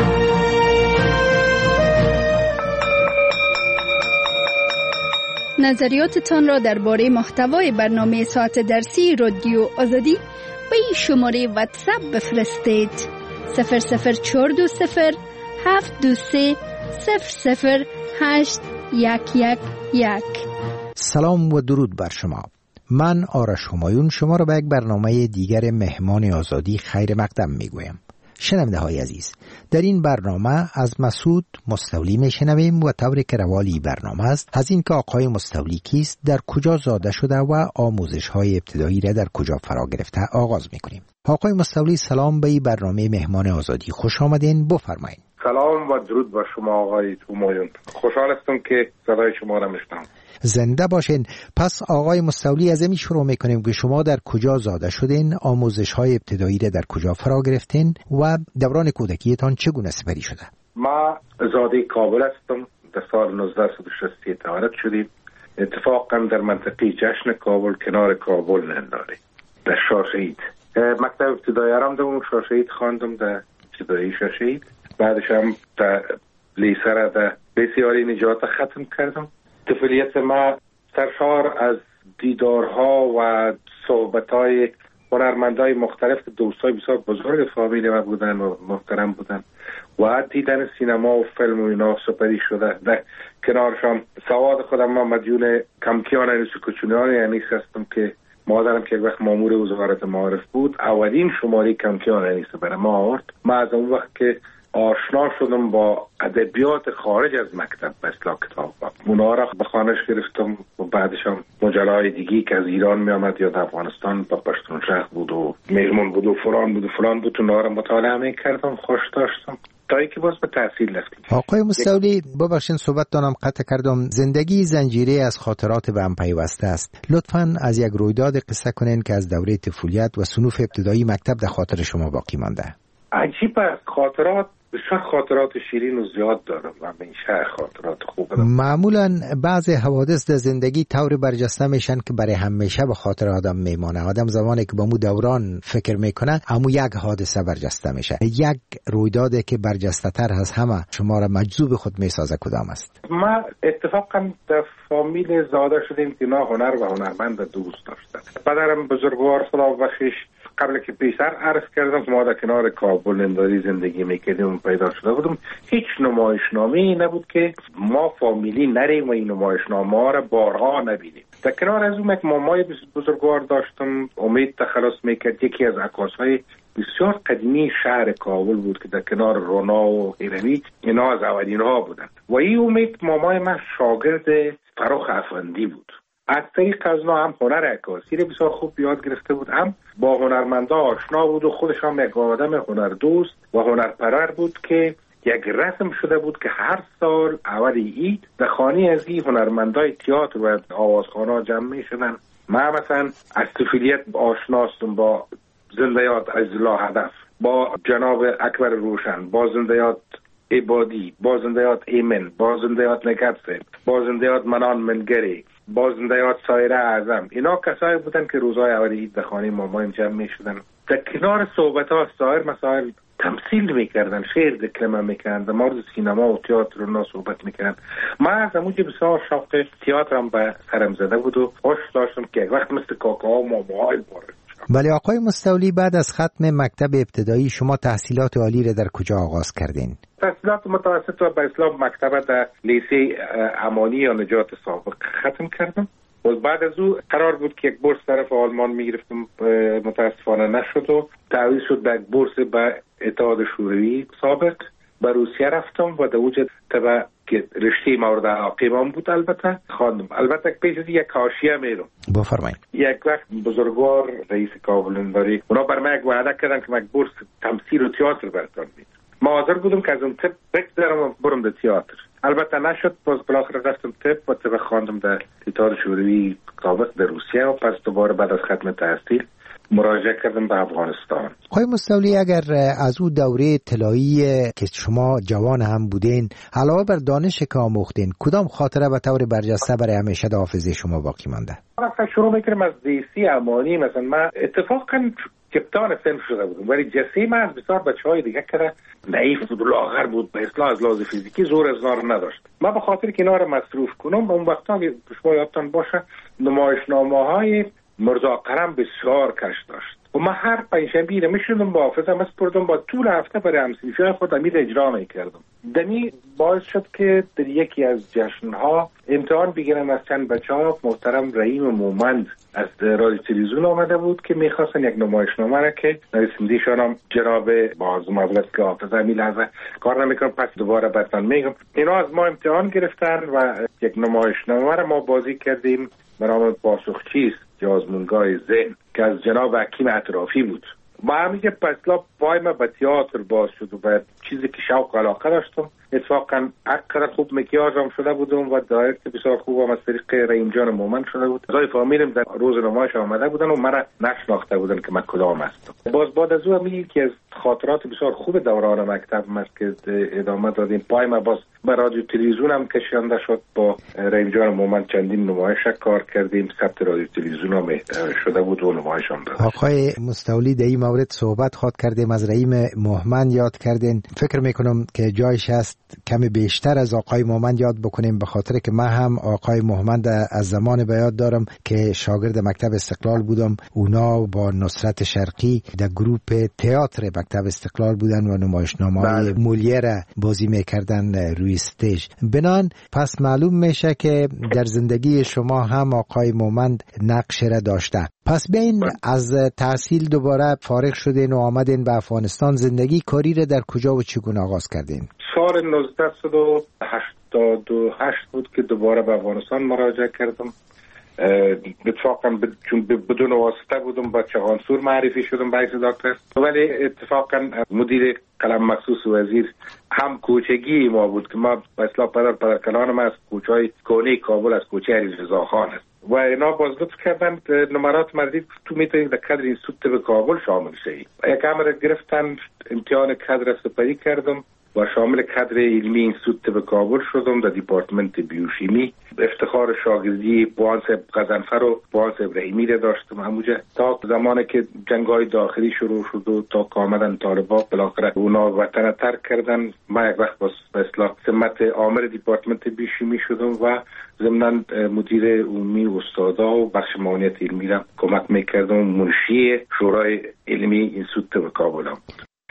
نظریاتتان را درباره محتوای برنامه ساعت درسی رادیو آزادی به این شماره واتساپ بفرستید: 00420 723 00811. سلام و درود بر شما. من آرش همایون شما را به یک برنامه دیگر مهمان آزادی خیر مقدم میگویم. شنونده های عزیز، در این برنامه از مسعود مستولی میشنویم و طوری که روالی برنامه است از این که آقای مستولی کیست، در کجا زاده شده و آموزش های ابتدایی را در کجا فرا گرفته آغاز میکنیم. آقای مستولی سلام، به این برنامه مهمان آزادی خوش آمدین. بفرمایید. سلام و درود بر شما آقای همایون. خوشحال هستم که صدای شما را میشنوم. زنده باشین. پس آقای مستولی از این شروع میکنیم که شما در کجا زاده شدین، آموزش های ابتدایی را در کجا فرا گرفتین و دوران کودکیتان چگونه سپری شده؟ ما زاده کابل هستم. در سال 1960 تولد شدیم. اتفاقا در منطقه جشن کابل کنار کابل ننداری در شاشهید. مکتب ابتدایی رم در شاشهید خواندم، در ابتدایی شاشهید. بعدش هم در لیسه را در بسیاری نجات ختم کردم. طفولیت ما سرشار از دیدارها و صحبتهای هنرمندای مختلف، دوستای بسیار بزرگ فامیل ما بودن و محترم بودن و دیدن سینما و فیلم و اینا سپری شده. در کنارشان سواد خودم ما مدیون کمکیان انیس کچونیان انیس هستم که مادرم که یک وقت مامور وزارت معارف بود، اولین شماره کمکیان انیس برای ما آورد. ما از اون وقت که آشنا شدم با ادبیات خارج از مکتب، مثلا کتاب اونا را به خانش گرفتم و بعدش هم مجله‌های دیگی که از ایران می آمد یا در افغانستان با پشتون شهر بود و مهمون بود و فلان بود اونا را مطالعه می کردم، خوش داشتم تا اینکه باز به تحصیل رفتیم. آقای مستولی ببخشید صحبت دانم قطع کردم. زندگی زنجیره از خاطرات به هم پیوسته است. لطفاً از یک رویداد قصه کنین که از دوره طفولیت و صنوف ابتدایی مکتب در خاطر شما باقی مانده. عجیب است. خاطرات بسیار خاطرات شیرین و زیاد دارم و همیشه خاطرات خوب دارم. معمولا بعض حوادث در زندگی طور برجسته میشن که برای همیشه به خاطر آدم میمانه. آدم زمانی که به مو دوران فکر میکنه همو یک حادثه برجسته میشه. یک رویدادی که برجسته تر از همه شما را مجذوب خود میسازه کدام است؟ ما اتفاقا در فامیل زاده شدیم که نه هنر و هنرمند دوست داشتن. پدرم بزرگوار خدا بخشش قبل که پیسر عرض کردم که ما در کنار کابل ننداری زندگی میکردیم پیدا شده بودم. هیچ نمایشنامه‌ای نبود که ما فامیلی نریم و این نمایشنامه ها را بارها نبینیم. در کنار از اون یک مامای بزرگوار داشتم، امید تخلص میکرد، یکی از عکاسهای بسیار قدیمی شهر کابل بود که در کنار رونا و هیروی اینا از اولین ها بودند و این امید مامای من شاگرد فروخ افندی بود. از طریق از اونا هم هنر عکاسی رو بسیار خوب یاد گرفته بود، هم با هنرمندا آشنا بود و خودش هم یک آدم هنردوست و هنرپرور بود که یک رسم شده بود که هر سال اول عید در خانه از این هنرمندای تئاتر و آوازخوان‌ها جمع می‌شدن. من مثلا از طفولیت آشناستم با زنده یاد عزیزالله هدف، با جناب اکبر روشن، با زنده یاد عبادی، با زنده یاد ایمن، با زنده یاد نگبسه، با زنده یاد منان منگری، با زنده یاد سایره اعظم. اینا کسایی بودن که روزهای اول عید در خانه مامان جمع می‌شدن. در کنار صحبت‌ها سایر مسائل تمثیل میکردن، شعر دکلمه میکردن، در مورد سینما و تئاتر اونا صحبت میکردن. من از همونجا بسیار شوق تئاترم به سرم زده بود و خوش داشتم که یک وقت مثل کاکا و ماماهای وارد شدم. ولی آقای مستولی، بعد از ختم مکتب ابتدایی شما تحصیلات عالی را در کجا آغاز کردین؟ تحصیلات متوسط و به اصطلاح مکتب در لیسه امانی یا نجات سابق ختم کردم. و بعد از او قرار بود که یک بورس طرف آلمان میگرفتم، متاسفانه نشد و تعویض شد به یک بورس به اتحاد شوروی سابق. به روسیه رفتم و در اوجه طبعا که رشته مورد علاقه من بود البته خواندم. البته پیش از یک حاشیه میرم. بفرمایید. یک وقت بزرگوار رئیس کابل انداری اونا بر من یک وعده کردن که من بورس تمثیل و تئاتر براتون میدم. ما حاضر بودم که از اون طب بگذرم و برم در تئاتر. البته نشد. باز بالاخره رفتم طب و طب خواندم در اتحاد شوروی سابق در روسیه و پس دوباره بعد از ختم تحصیل مراجعه کردم به افغانستان. آقای مستولی، اگر از او دوره طلایی که شما جوان هم بودین علاوه بر دانش که آموختین، کدام خاطره به طور برجسته برای همیشه در حافظه شما باقی مانده؟ مثلا شروع میکنم از دیسی امانی. مثلا من اتفاقا کپتان فیلم شده بودم ولی جسیم از بسیار بچهای دیگه که نحیف بود و لاغر بود، به اصطلاح از لحاظ فیزیکی زور از نار نداشت. من به خاطر که اینا رو مصروف کنم اون وقتا که شما یادتان باشه نمایشنامه‌های مرزا کرم بسیار کش داشت و من هر پنجشنبه رو میشدم با حافظم اسپردم با طول هفته برای همسیفای خود امید اجرا میکردم. دمی باعث شد که در یکی از جشنها امتحان بگیرم از چند بچه ها. محترم رحیم مومند از رادیو تلویزیون آمده بود که میخواستن یک نمایشنامه را که نویسنده‌شان هم جناب باز مبلغ که حافظ همین لحظه کار نمیکنم پس دوباره براتون میگم. اینا از ما امتحان گرفتن و یک نمایشنامه را ما بازی کردیم به نام پاسخچیست یا آزمونگاه ذهن که از جناب حکیم اطرافی بود. با همیشه پسلا پای ما به تئاتر باز شد و به چیزی که شوق علاقه داشتم. اتفاقا اقدر خوب مکیاژم شده بودم و دایرکت بسیار خوبم از طریق رحیم جان مومن شده بود. زای فامیلم در روز نمایش آمده بودن و مرا نشناخته بودن که من کدام هستم. باز بعد از او میگه که از خاطرات بسیار خوب دوران مکتب است که ادامه دادیم. پای ما باز به رادیو تلویزیون هم کشانده شد. با رحیم جان مومن چندین نمایش کار کردیم. ثبت رادیو تلویزیون هم شده بود و نمایش هم داشت. آقای مستولی در این مورد صحبت خواهد کردیم، از رحیم مومن یاد کردین. فکر میکنم که جایش است کمی بیشتر از آقای مومن یاد بکنیم، به خاطر که من هم آقای مومن از زمان به یاد دارم که شاگرد مکتب استقلال بودم. اونا با نصرت شرقی در گروپ تئاتر مکتب استقلال بودن و نمایشنامه‌های مولیر بازی میکردن روی استیج. بنان پس معلوم میشه که در زندگی شما هم آقای مومن نقش را داشته. پس بین از تحصیل دوباره فارغ شدین و آمدین به افغانستان. زندگی کاری را در کجا و چگونه آغاز کردین؟ سال 1988 بود که دوباره به افغانستان مراجعه کردم. اتفاقا چون بدون واسطه بودم با چغانسور معرفی شدم به حیث دکتر، ولی اتفاقا مدیر قلم مخصوص وزیر هم کوچگی ما بود که ما به اصطلاح پدر کلان ما از کوچهای کونه کابل از کوچه علیرضا خان است و اینا باز لطف کردن نمرات مردید تو میتونید در کادر اینستیتوت به کابل شامل شید. یک امر گرفتن، امتحان کادر سپری کردم و شامل کادر علمی اینستیتوت به کابل شدم در دیپارتمنت بیوشیمی. افتخار شاگردی پوان صاحب غضنفر و پوان صاحب رحیمی را داشتم همونجا تا زمانی که جنگ‌های داخلی شروع شد و تا که آمدن طالبان بالاخره اونا وطن ترک کردن. من یک وقت به اصطلاح سمت عامر دیپارتمنت بیوشیمی شدم و ضمن مدیر عمومی استادا و بخش معاونیت علمی را کمک میکردم. منشی شورای علمی اینستیتوت به کابل هم.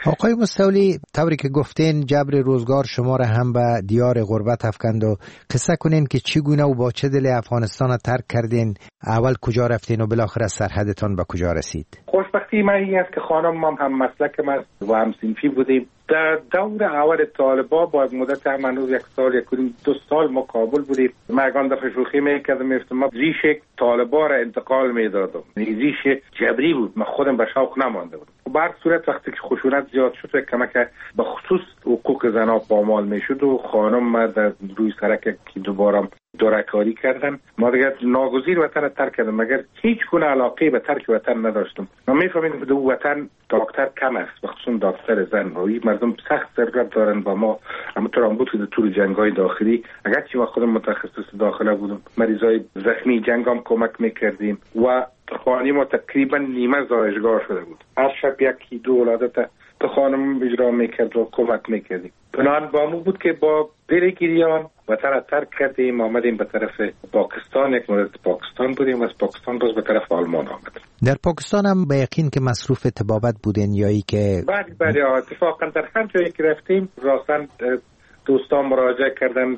آقای مستولی، طوری که گفتین جبر روزگار شما را هم به دیار غربت افکند و قصه کنین که چگونه و با چه دل افغانستان را ترک کردین، اول کجا رفتین و بالاخره سرحدتان به کجا رسید؟ خوشبختی من این است که خانم هم مسلک من و هم صنفی بودیم. در دور اول طالبا با مدت هنوز 1 سال 2 سال ما کابل بودیم. مگان دفعه شوخی میکردم میفتم ما ریش طالبا را انتقال میدادم، ریش جبری بود، من خودم به شوق نمانده بودم. بر صورت وقتی که خشونت زیاد شد و کمک به خصوص حقوق زنها پامال میشد و خانم ما در روی سرک که دوباره دورکاری کردن، ما دیگه ناگزیر وطن ترک کردم، مگر هیچ گونه علاقه به ترک وطن نداشتم. ما میفهمیم که دو وطن دکتر کم است، بخصوص دکتر زن و مردم سخت ضرورت دارن با ما. همونطور هم بود که طول جنگ‌های داخلی اگرچه ما خودم متخصص داخله بودم، مریضای زخمی جنگ هم کمک میکردیم و خانه ما تقریبا نیمه زایشگاه شده بود. هر شب 1-2 ولادت تو خانم اجرا میکرد و کمک میکردیم. پنهان با مو بود که با دلگیریان وطن ترک کردیم، آمدیم به طرف پاکستان. یک مدت پاکستان بودیم، از پاکستان باز به طرف آلمان آمدیم. در پاکستان هم به یقین که مصروف طبابت بودین یا ای که؟ بله اتفاقا در هر جایی که رفتیم راستن دوستان مراجعه کردند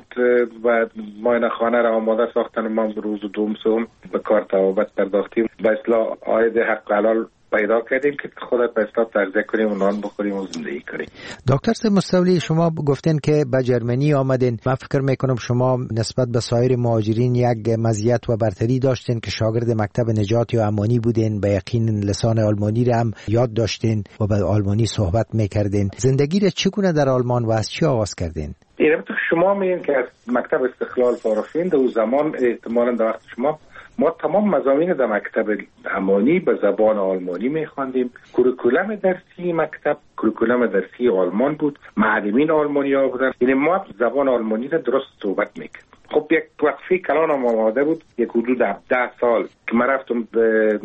و معاینه خانه را آماده ساختن. ما روز دوم به کار طبابت پرداختیم، به اصلاح عاید حق حلال پیدا کردیم که خودت به اصلاح تغذیه کنیم و نان بخوریم و زندگی کنیم. دکتر مستولی، شما گفتین که به جرمنی آمدین. من فکر میکنم شما نسبت به سایر مهاجرین یک مزیت و برتری داشتین که شاگرد مکتب نجات یا امانی بودین، به یقین لسان آلمانی را هم یاد داشتین و به آلمانی صحبت میکردین. زندگی را چگونه در آلمان و از چی آغاز کردین؟ البته شما میگین که از مکتب استقلال فارغ شدین، در زمان احتمالاً در وقت شما ما تمام مضامین در مکتب امانی به زبان آلمانی میخواندیم. کوریکولم درسی مکتب کوریکولم درسی آلمان بود، معلمین آلمانی ها بودن، یعنی ما زبان آلمانی را درست صحبت میکردیم. خب یک وقفه کلان هم آماده بود، یک حدود 10 سال که من رفتم به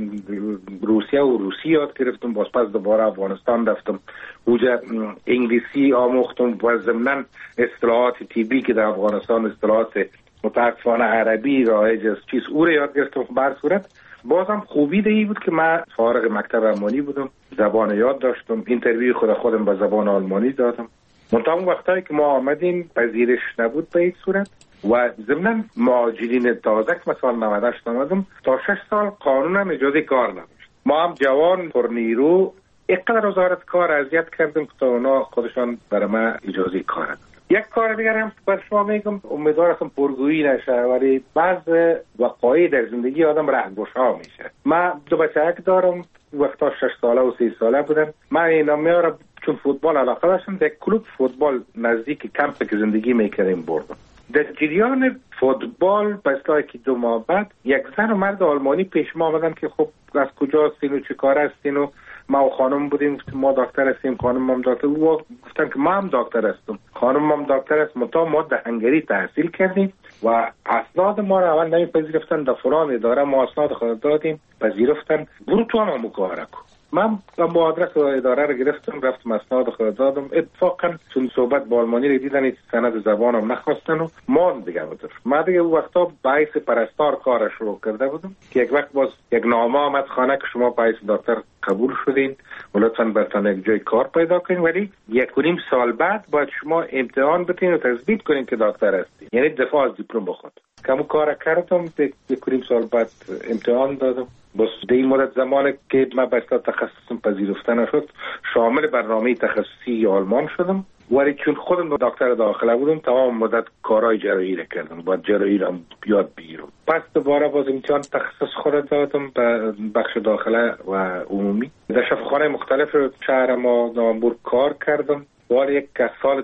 روسیه و روسی یاد گرفتم، باز پس دوباره افغانستان رفتم اونجا انگلیسی آموختم و ضمناً اصطلاحات طبی که در افغانستان اصطلاحات متاسفانه عربی رایج است چیز او رو یاد گرفتم. بر صورت بازم خوبی دیگه بود که من فارغ مکتب آلمانی بودم، زبان یاد داشتم، اینترویو خودم به زبان آلمانی دادم. منتها اون وقتایی که ما آمدیم پذیرش نبود به این صورت و ضمناً مهاجرین تازه که مثلا 98 آمدم تا 6 سال قانون هم اجازه کار نداشت. ما هم جوان پر نیرو اینقدر وزارت کار اذیت کردیم که تا اونا خودشان برای ما اجازه کار دادن. یک کار دیگر هم بر شما میگم، امیدوارم پرگویی نشه، ولی بعض وقایع در زندگی آدم رهگشا میشه. من 2 بچه‌ک دارم، وقتا 6 ساله و 3 ساله بودن. من اینا میارم چون فوتبال علاقه داشتم، در کلوب فوتبال نزدیک کمپ که زندگی میکردیم بردم. در جریان فوتبال به اصطلاح که 2 ماه بعد یک زن و مرد آلمانی پیش ما آمدن که خب از کجا هستین و چه کار هستین و ما و خانم بودیم، ما دکتر هستیم، خانم هم دکتر. او گفتن که ما هم دکتر هستم، خانم هم دکتر است. ما در هنگری تحصیل کردیم و اسناد ما را اول نمیپذیرفتن، در فلان اداره ما اسناد خود دادیم، پذیرفتن، برو تو هم مکاره کن. من با آدرس اداره رو گرفتم، رفتم اسناد خود دادم. اتفاقا چون صحبت با آلمانی رو دیدن سند زبانم نخواستن و ما دیگه بودم. من دیگه اون وقتا باعث پرستار کارش شروع کرده بودم که یک وقت باز یک نامه آمد خانه که شما باعث دکتر قبول شدین و لطفاً برتان یک جای کار پیدا کنین، ولی 1.5 سال بعد باید شما امتحان بتین و تثبیت کنین که دکتر هستین، یعنی دفاع از دیپلم بخواد. کمو کار کردم، 1.5 سال بعد امتحان دادم. بس در این مدت زمانی که من به اصطلاح تخصصم پذیرفته نشد، شامل برنامه تخصصی آلمان شدم، ولی چون خودم دکتر داخله بودم تمام مدت کارهای جراحی را کردم، باید جراحی را یاد بگیرم. پس دوباره باز امتحان تخصص خود دادم به بخش داخله و عمومی. در شفاخانه مختلف شهر ما نامبور کار کردم. ولی یک سال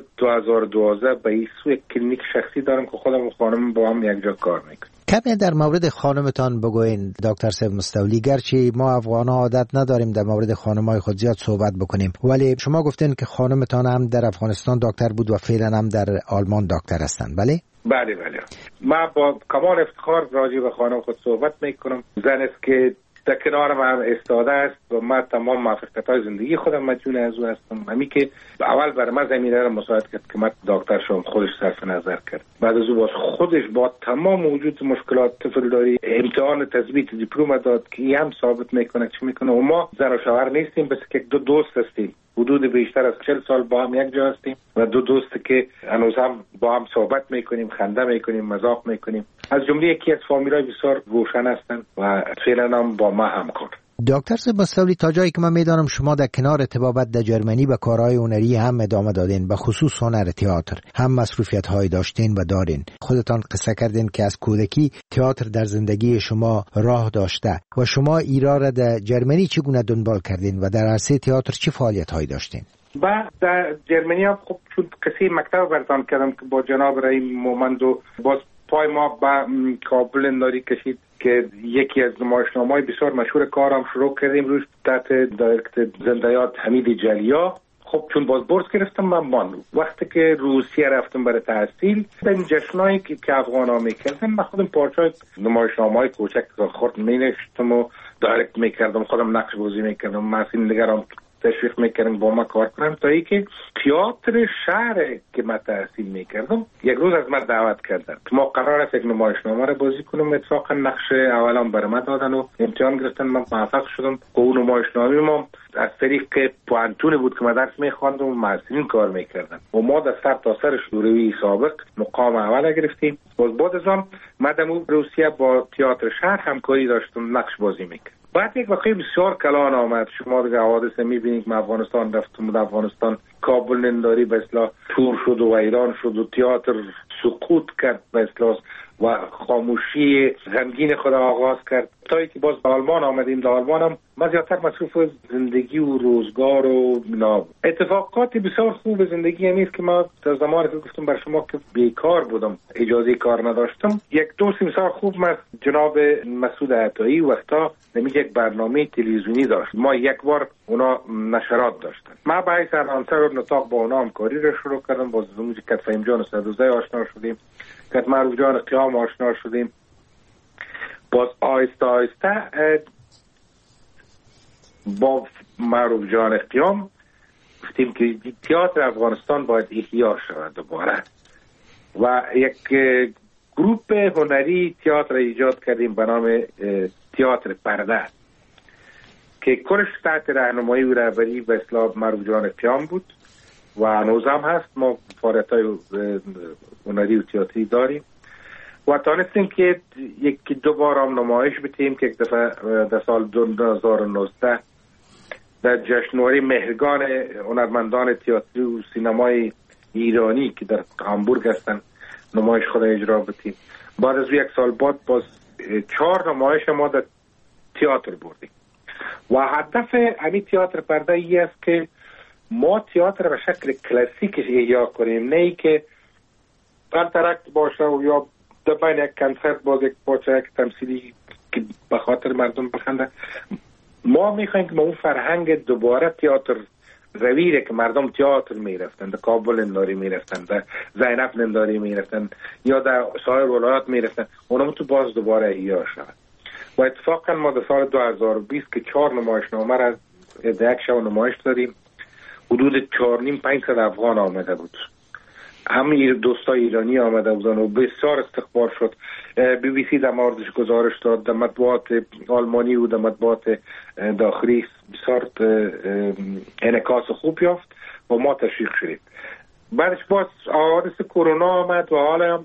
2012 به این سو یک کلینیک شخصی دارم که خودم و خانم با هم یک جا کار میکنم. کمی در مورد خانمتان بگوین دکتر صاحب مستولی. گرچه ما افغان ها عادت نداریم در مورد خانمای خود زیاد صحبت بکنیم، ولی شما گفتین که خانمتان هم در افغانستان دکتر بود و فعلا هم در آلمان دکتر هستند، بله؟ بله. من با کمال افتخار راجع به خانم خود صحبت میکنم. زن است که در کنار من استاده است و من تمام موفقیت‌های زندگی خودم مدیون از او هستم. همین که اول برای من زمینه را مساعد کرد که من دکتر شدم، خودش صرف نظر کرد. بعد از او باز خودش با تمام وجود مشکلات طفلداری امتحان تثبیت دیپلم داد که این هم ثابت میکنه چی میکنه. و ما زن و شوهر نیستیم، بس که 2 دوست هستیم. حدود بیشتر از 40 سال با هم یک جا هستیم و دو دوست که هنوز هم با هم صحبت میکنیم، خنده میکنیم، مذاق میکنیم. از جمله یکی از فامیلای بسیار روشن هستند و فعلا هم با ما همکار. دکتر صاحب مستولی، تا جایی که من میدانم شما در کنار طبابت در جرمنی به کارهای هنری هم ادامه دادین، به خصوص هنر تئاتر هم مسئولیت های داشتین و دارین. خودتان قصه کردین که از کودکی تئاتر در زندگی شما راه داشته و شما ایرا را در جرمنی چگونه دنبال کردین و در عرصه تئاتر چه فعالیت هایی داشتین؟ در جرمنی هم خب چون قصه مکتب براتان کردم که با جناب رئیم مومند و باز پای ما به کابل انداری کشید که یکی از نمایشنامه‌های بسیار مشهور کارم شروع کردیم روش تحت دایرکت زنده‌یاد حمید جلیا. خب چون باز بورس گرفتم من وقتی که روسیه رفتم برای تحصیل در این جشنایی که افغان‌ها می‌کردن من خودم پارچه‌های نمایشنامه‌های کوچک خورد می‌نوشتم و دایرکت می‌کردم، خودم نقش بازی می‌کردم، مسئولین دیگران تشویق میکردم با ما کار کنم تا اینکه تئاتر شهر که من تحصیل میکردم یک روز از من دعوت کردن ما قرار است یک نمایشنامه رو بازی کنم. اتفاقا نقش اولام برای من دادن و امتحان گرفتن، من موفق شدم. اون نمایشنامه ما از طریق پوانتونی بود که من درس میخواندم و مسئولین کار میکردن و ما در سر تا سر شوروی سابق مقام اول گرفتیم. باز بعد از آن من روسیه با تئاتر شهر همکاری داشتم، نقش بازی میکردم. بعد یک واقعی بسیار کلان آمد. شما دیگه حوادث میبینید که افغانستان رفتم و افغانستان کابل ننداری به اصطلاح تور شد و ایران شد و تئاتر سقوط کرد به اصطلاح و خاموشی غمگین خود آغاز کرد تا اینکه باز به آلمان آمدیم. در آلمان هم من زیادتر مصروف زندگی و روزگار و اتفاقات بسیار خوب زندگی نیست که ما در زمانی که گفتم بر شما که بیکار بودم، اجازه کار نداشتم، یک دوست بسیار خوب من جناب مسعود عطایی وقتا نمیگه یک برنامه تلویزیونی داشت. ما یک بار اونا نشرات داشتن، من به حیث انانسر و نطاق با اونا همکاری رو شروع کردم. باز زموجی که فهیم جان صدوزه آشنا شدیم، که معروف جان قیام آشنا شدیم. باز آهسته آهسته با معروف جان قیام گفتیم که تئاتر افغانستان باید احیا شود دوباره و یک گروپ هنری تئاتر ایجاد کردیم به نام تئاتر پرده که کلش تحت راهنمایی و رهبری به اصطلاح معروف جان قیام بود و هنوز هم هست. ما فعالیت‌های هنری و تئاتری داریم و تانستیم که یکی دو بار هم نمایش بتیم که یک دفعه در سال 2019 در جشنواره مهرگان هنرمندان تئاتری و سینمای ایرانی که در هامبورگ هستن نمایش خود اجرا بتیم. بعد از یک سال بعد باز 4 نمایش ما در تئاتر بردیم و هدف همین تئاتر پرده ای است که ما تئاتر به شکل کلاسیک احیا کنیم، نه ای که انترکت باشه و یا در بین یک کنسرت باز یک پارچه یک تمثیلی که به خاطر مردم بخنده. ما میخوایم که ما اون فرهنگ دوباره تئاتر رویره که مردم تئاتر میرفتن، در کابل ننداری میرفتن، در زینب ننداری میرفتن یا در سایر ولایات میرفتن، اونا تو باز دوباره احیا شود. و اتفاقا ما در سال 2020 که 4 نمایشنامه را در یک شب نمایش داریم، حدود 4,500 افغان آمده بود. همه دوستای ایرانی آمده بودن و بسیار استقبال شد. بی بی سی در موردش گزارش داد، در مطبوعات آلمانی و در مطبوعات داخلی بسیار انعکاس خوب یافت و ما تشویق شدیم. بعدش باز حادثه کرونا آمد و حالا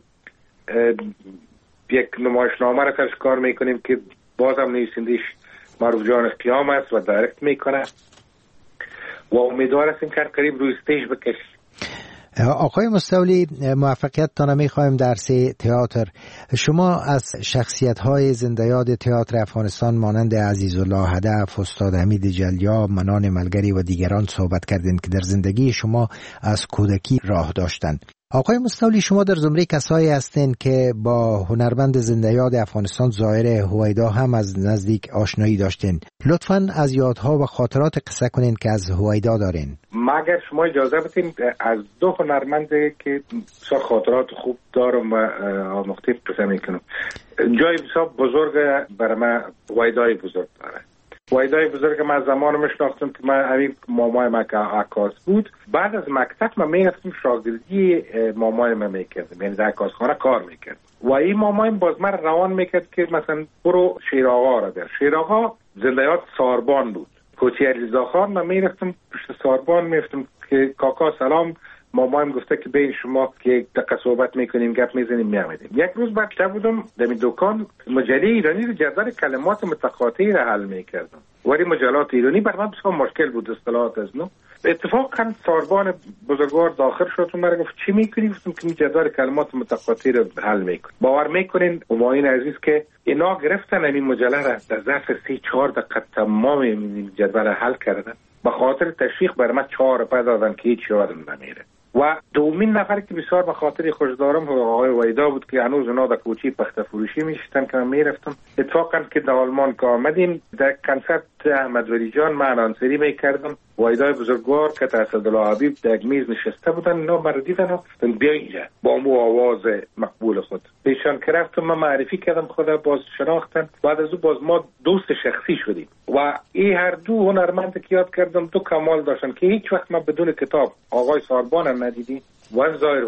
یک نمایشنامه را کارش کار میکنیم که بازم نویسندش معروف جان قیام است و دایرکت میکنه و امیدوار هستیم که قریب روی استیج بکشیم. آقای مستولی، موفقیتتان میخوایم در سه تئاتر. شما از شخصیت‌های زنده‌یاد تئاتر افغانستان مانند عزیزالله هدف، استاد حمید جلیا، منان ملگری و دیگران صحبت کردین که در زندگی شما از کودکی راه داشتند. آقای مستولی، شما در زمره کسایی هستین که با هنرمند زنده‌یاد افغانستان ظاهر هویدا هم از نزدیک آشنایی داشتین. لطفاً از یادها و خاطرات قصه کنین که از هویدا دارین. اگر شما اجازه بدین از 2 هنرمند که بسیار خاطرات خوب دارم و آموخته قصه میکنم. جای بسیار بزرگ برای من هویدای بزرگ داره. هویدای بزرگ من زمان میشناختم که من همین مامای من که عکاس بود. بعد از مکتب من میرفتم شاگردی مامای من میکردم، یعنی در عکاسخانه کار میکردم و این مامای باز من روان میکرد که مثلا برو شیراغا را بر. شیراغا زنده‌یاد ساربان بود. کوچه علیرضا خان من میرفتم پشت ساربان، میرفتم که کاکا سلام، مامایم گفته که بین شما که یک دقیقه صحبت میکنیم گپ میزنیم میامدیم. یک روز بعد شب بودم در دکان مجله ایرانی رو جدول کلمات متقاطعی را حل میکردم، ولی مجلات ایرانی بر من بسیار مشکل بود اصطلاحات از نو. اتفاقا ساربان بزرگوار داخل شد و مرا گفت چی میکنی؟ گفتم که جدول کلمات متقاطعی رو حل میکنم. باور میکنین همایون عزیز که اینا گرفتن این مجله را در ظرف 3-4 دقیقه تمام جدول حل کردن. به خاطر تشویق بر من 4 روپیه دادن که هیچ یادم نمیره. و دومین نفر که بسیار به خاطر خوش دارم آقای ویدا بود که هنوز اونا در کوچه پخته فروشی میشتن که من میرفتم. اتفاقا که در آلمان که آمدیم در کنسرت احمد ولی جان من انصاری میکردم، ویدای بزرگوار که اسدالله حبیب در میز نشسته بودن، اینا مرا دیدن و بیا اینجا با مو آواز مقبول خود پیشان که رفتم، من معرفی کردم، خدا باز شناختن. بعد از او باز ما دوست شخصی شدیم و این هر دو هنرمند که یاد کردم دو کمال داشتن که هیچ وقت من بدون کتاب آقای ساربان ندیدی و ظاهر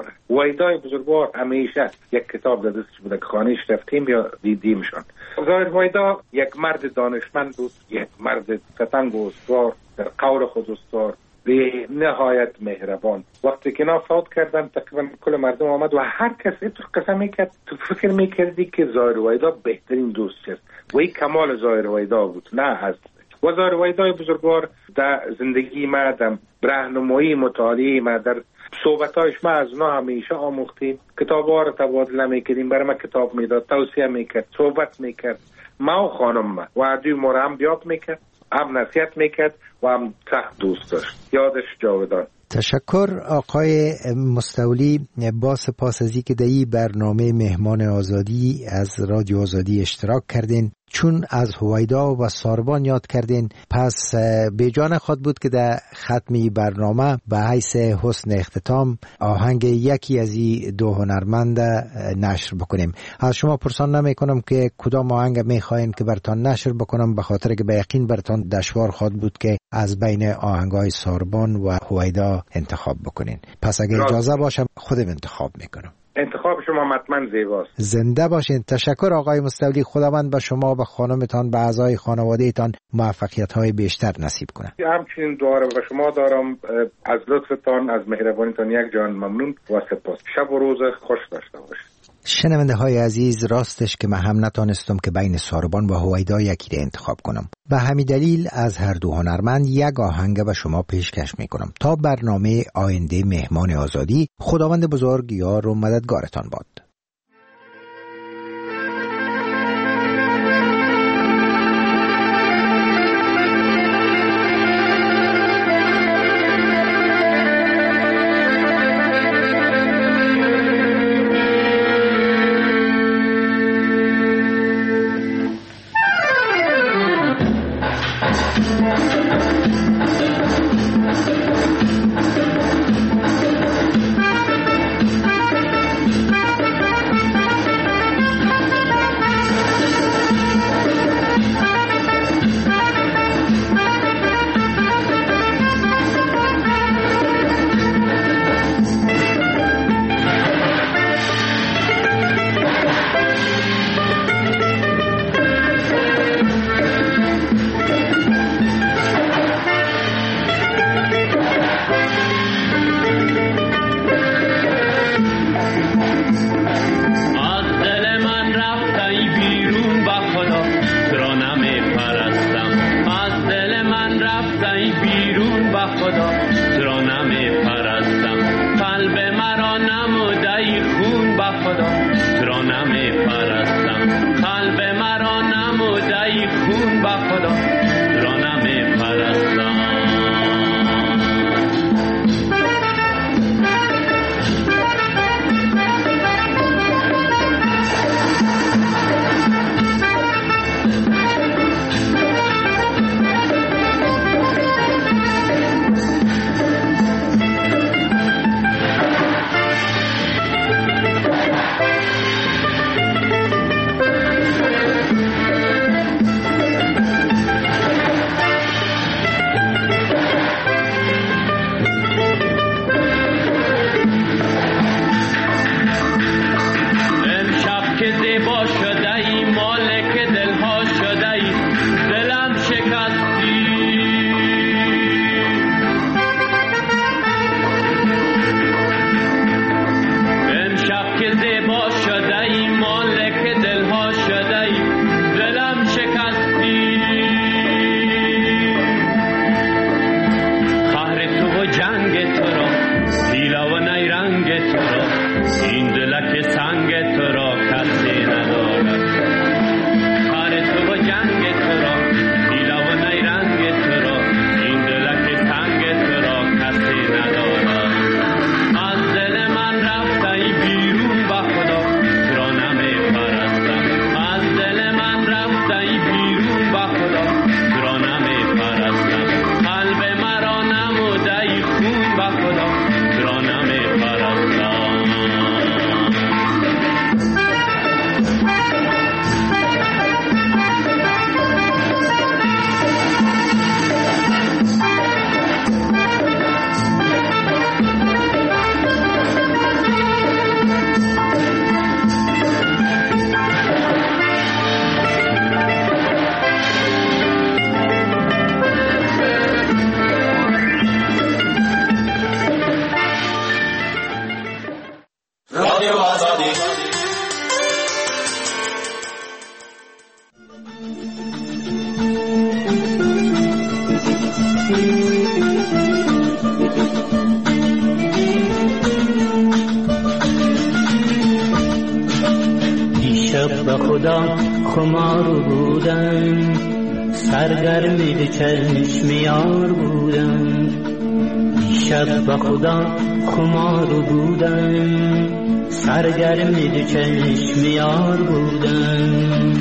ویدای بزرگوار همیشه یک کتاب در دستش بوده که خانهش رفتیم یا دیدیمشان. ظاهر ویدا یک مرد دانشمند بود، یک مرد ستنگ و استوار، در قول خود استوار، به نهایت مهربان. وقتی که فوت کردن تقریبا کل مردم آمد و هر کس اینطور قسم میکرد تو فکر میکردی که ظاهر ویدا بهترین دوست است و این کمال ظاهر ویدا بود، نه هست. و ظاهر ویدای بزرگوار در زندگی ما، در راهنمایی مطالعه ما، در صحبتایش ما از اونا همیشه آموختیم. کتاب‌ها رو تبادله میکردیم، برای ما کتاب میداد، توصیه میکرد، صحبت میکرد. ما و خانم ما و دوی ما رو هم بیاد میکرد، هم نصیحت میکرد و هم سخت دوست داشت. یادش جاودان. تشکر آقای مستولی، با سپاس از اینکه در این برنامه مهمان آزادی از رادیو آزادی اشتراک کردین. چون از هویدا و ساربان یاد کردین، پس به جان خود بود که در ختمی برنامه به حیث حسن اختتام آهنگ یکی از این دو هنرمند نشر بکنیم. از شما پرسان نمی کنم که کدام آهنگ می خواهید که برتان نشر بکنم، به خاطر که به یقین برتان دشوار خواهد بود که از بین آهنگای ساربان و هویدا انتخاب بکنین. پس اگر اجازه باشه خودم انتخاب میکنم. انتخاب شما مطمئن زیباست. زنده باشین. تشکر آقای مستولی. خداوند به شما و خانمتان، به اعضای خانوادهتان موفقیت‌های بیشتر نصیب کنه. همچنین دعا را به شما دارم. از لطفتان، از مهربانیتان یک جان ممنون و سپاس. شب و روز خوش داشته باشید. شنونده های عزیز، راستش که من هم نتانستم که بین ساربان و هویدا یکی را انتخاب کنم. به همین دلیل از هر دو هنرمند یک آهنگ به شما پیشکش میکنم. تا برنامه آینده مهمان آزادی، خداوند بزرگ یار و مددگارتان باد. دیشب به خدا خمار بودم، سرگرم دو چشم یار بودم. دیشب به خدا خمار بودم، سرگرم دو چشم یار بودم.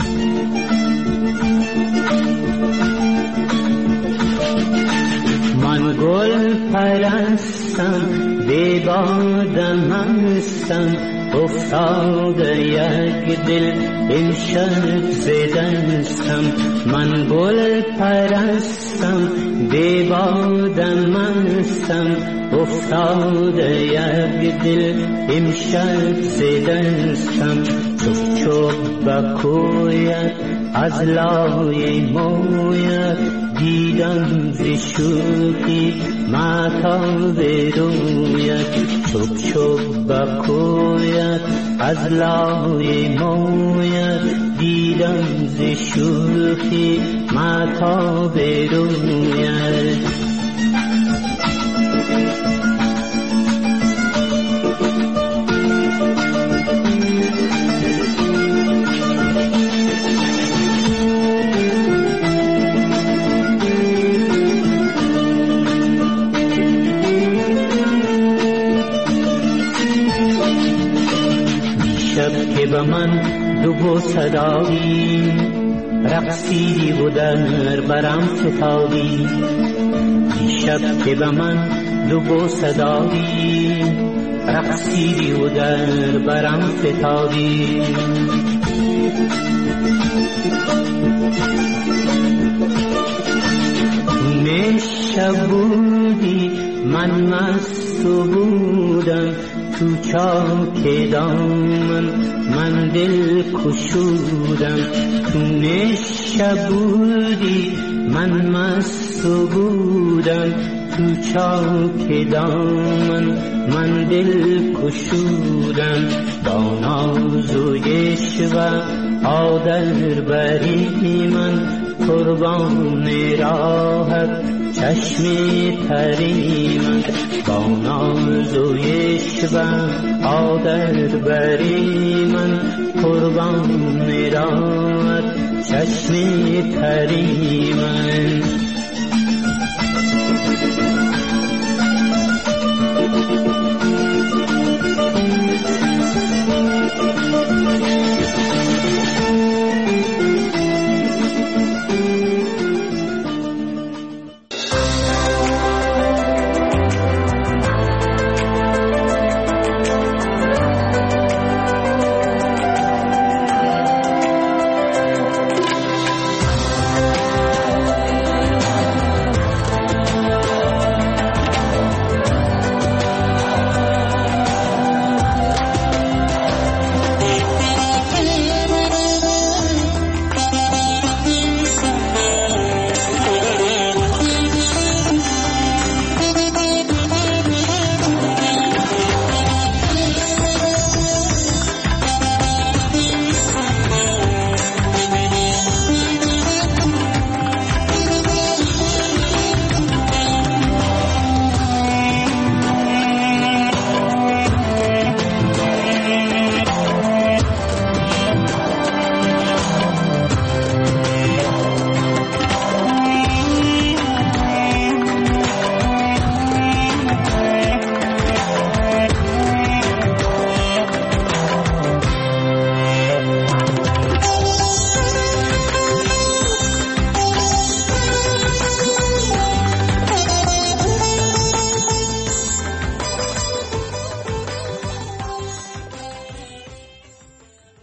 من گل پرستم، بی بادم هستم، افتاده یک دل امشب زدستم. من گل پرستم، بی بادم هستم، افتاده یک دل امشب زدستم. چوب چوب بکویت از لای مویت، دیدم ز شوخی ماتاب رویت. چوب چوب بکویت از لای مویت، دیدم ز شوخی ماتاب رویت. که به من دو صدایی رقصیدی و در برم فتادی. دیشب که به من دو صدایی رقصیدی و در برم فتادی. شب بودی من مست بودم، تو چاک دامن من دل کشودم. تو شب بودی من مست بودم، تو چاک دامن من دل کشودم. با ناز و عشق آدر بری من قربان راحت چشم تری من. با ناز و عشق آدر بری من قربان راحت چشم تری من.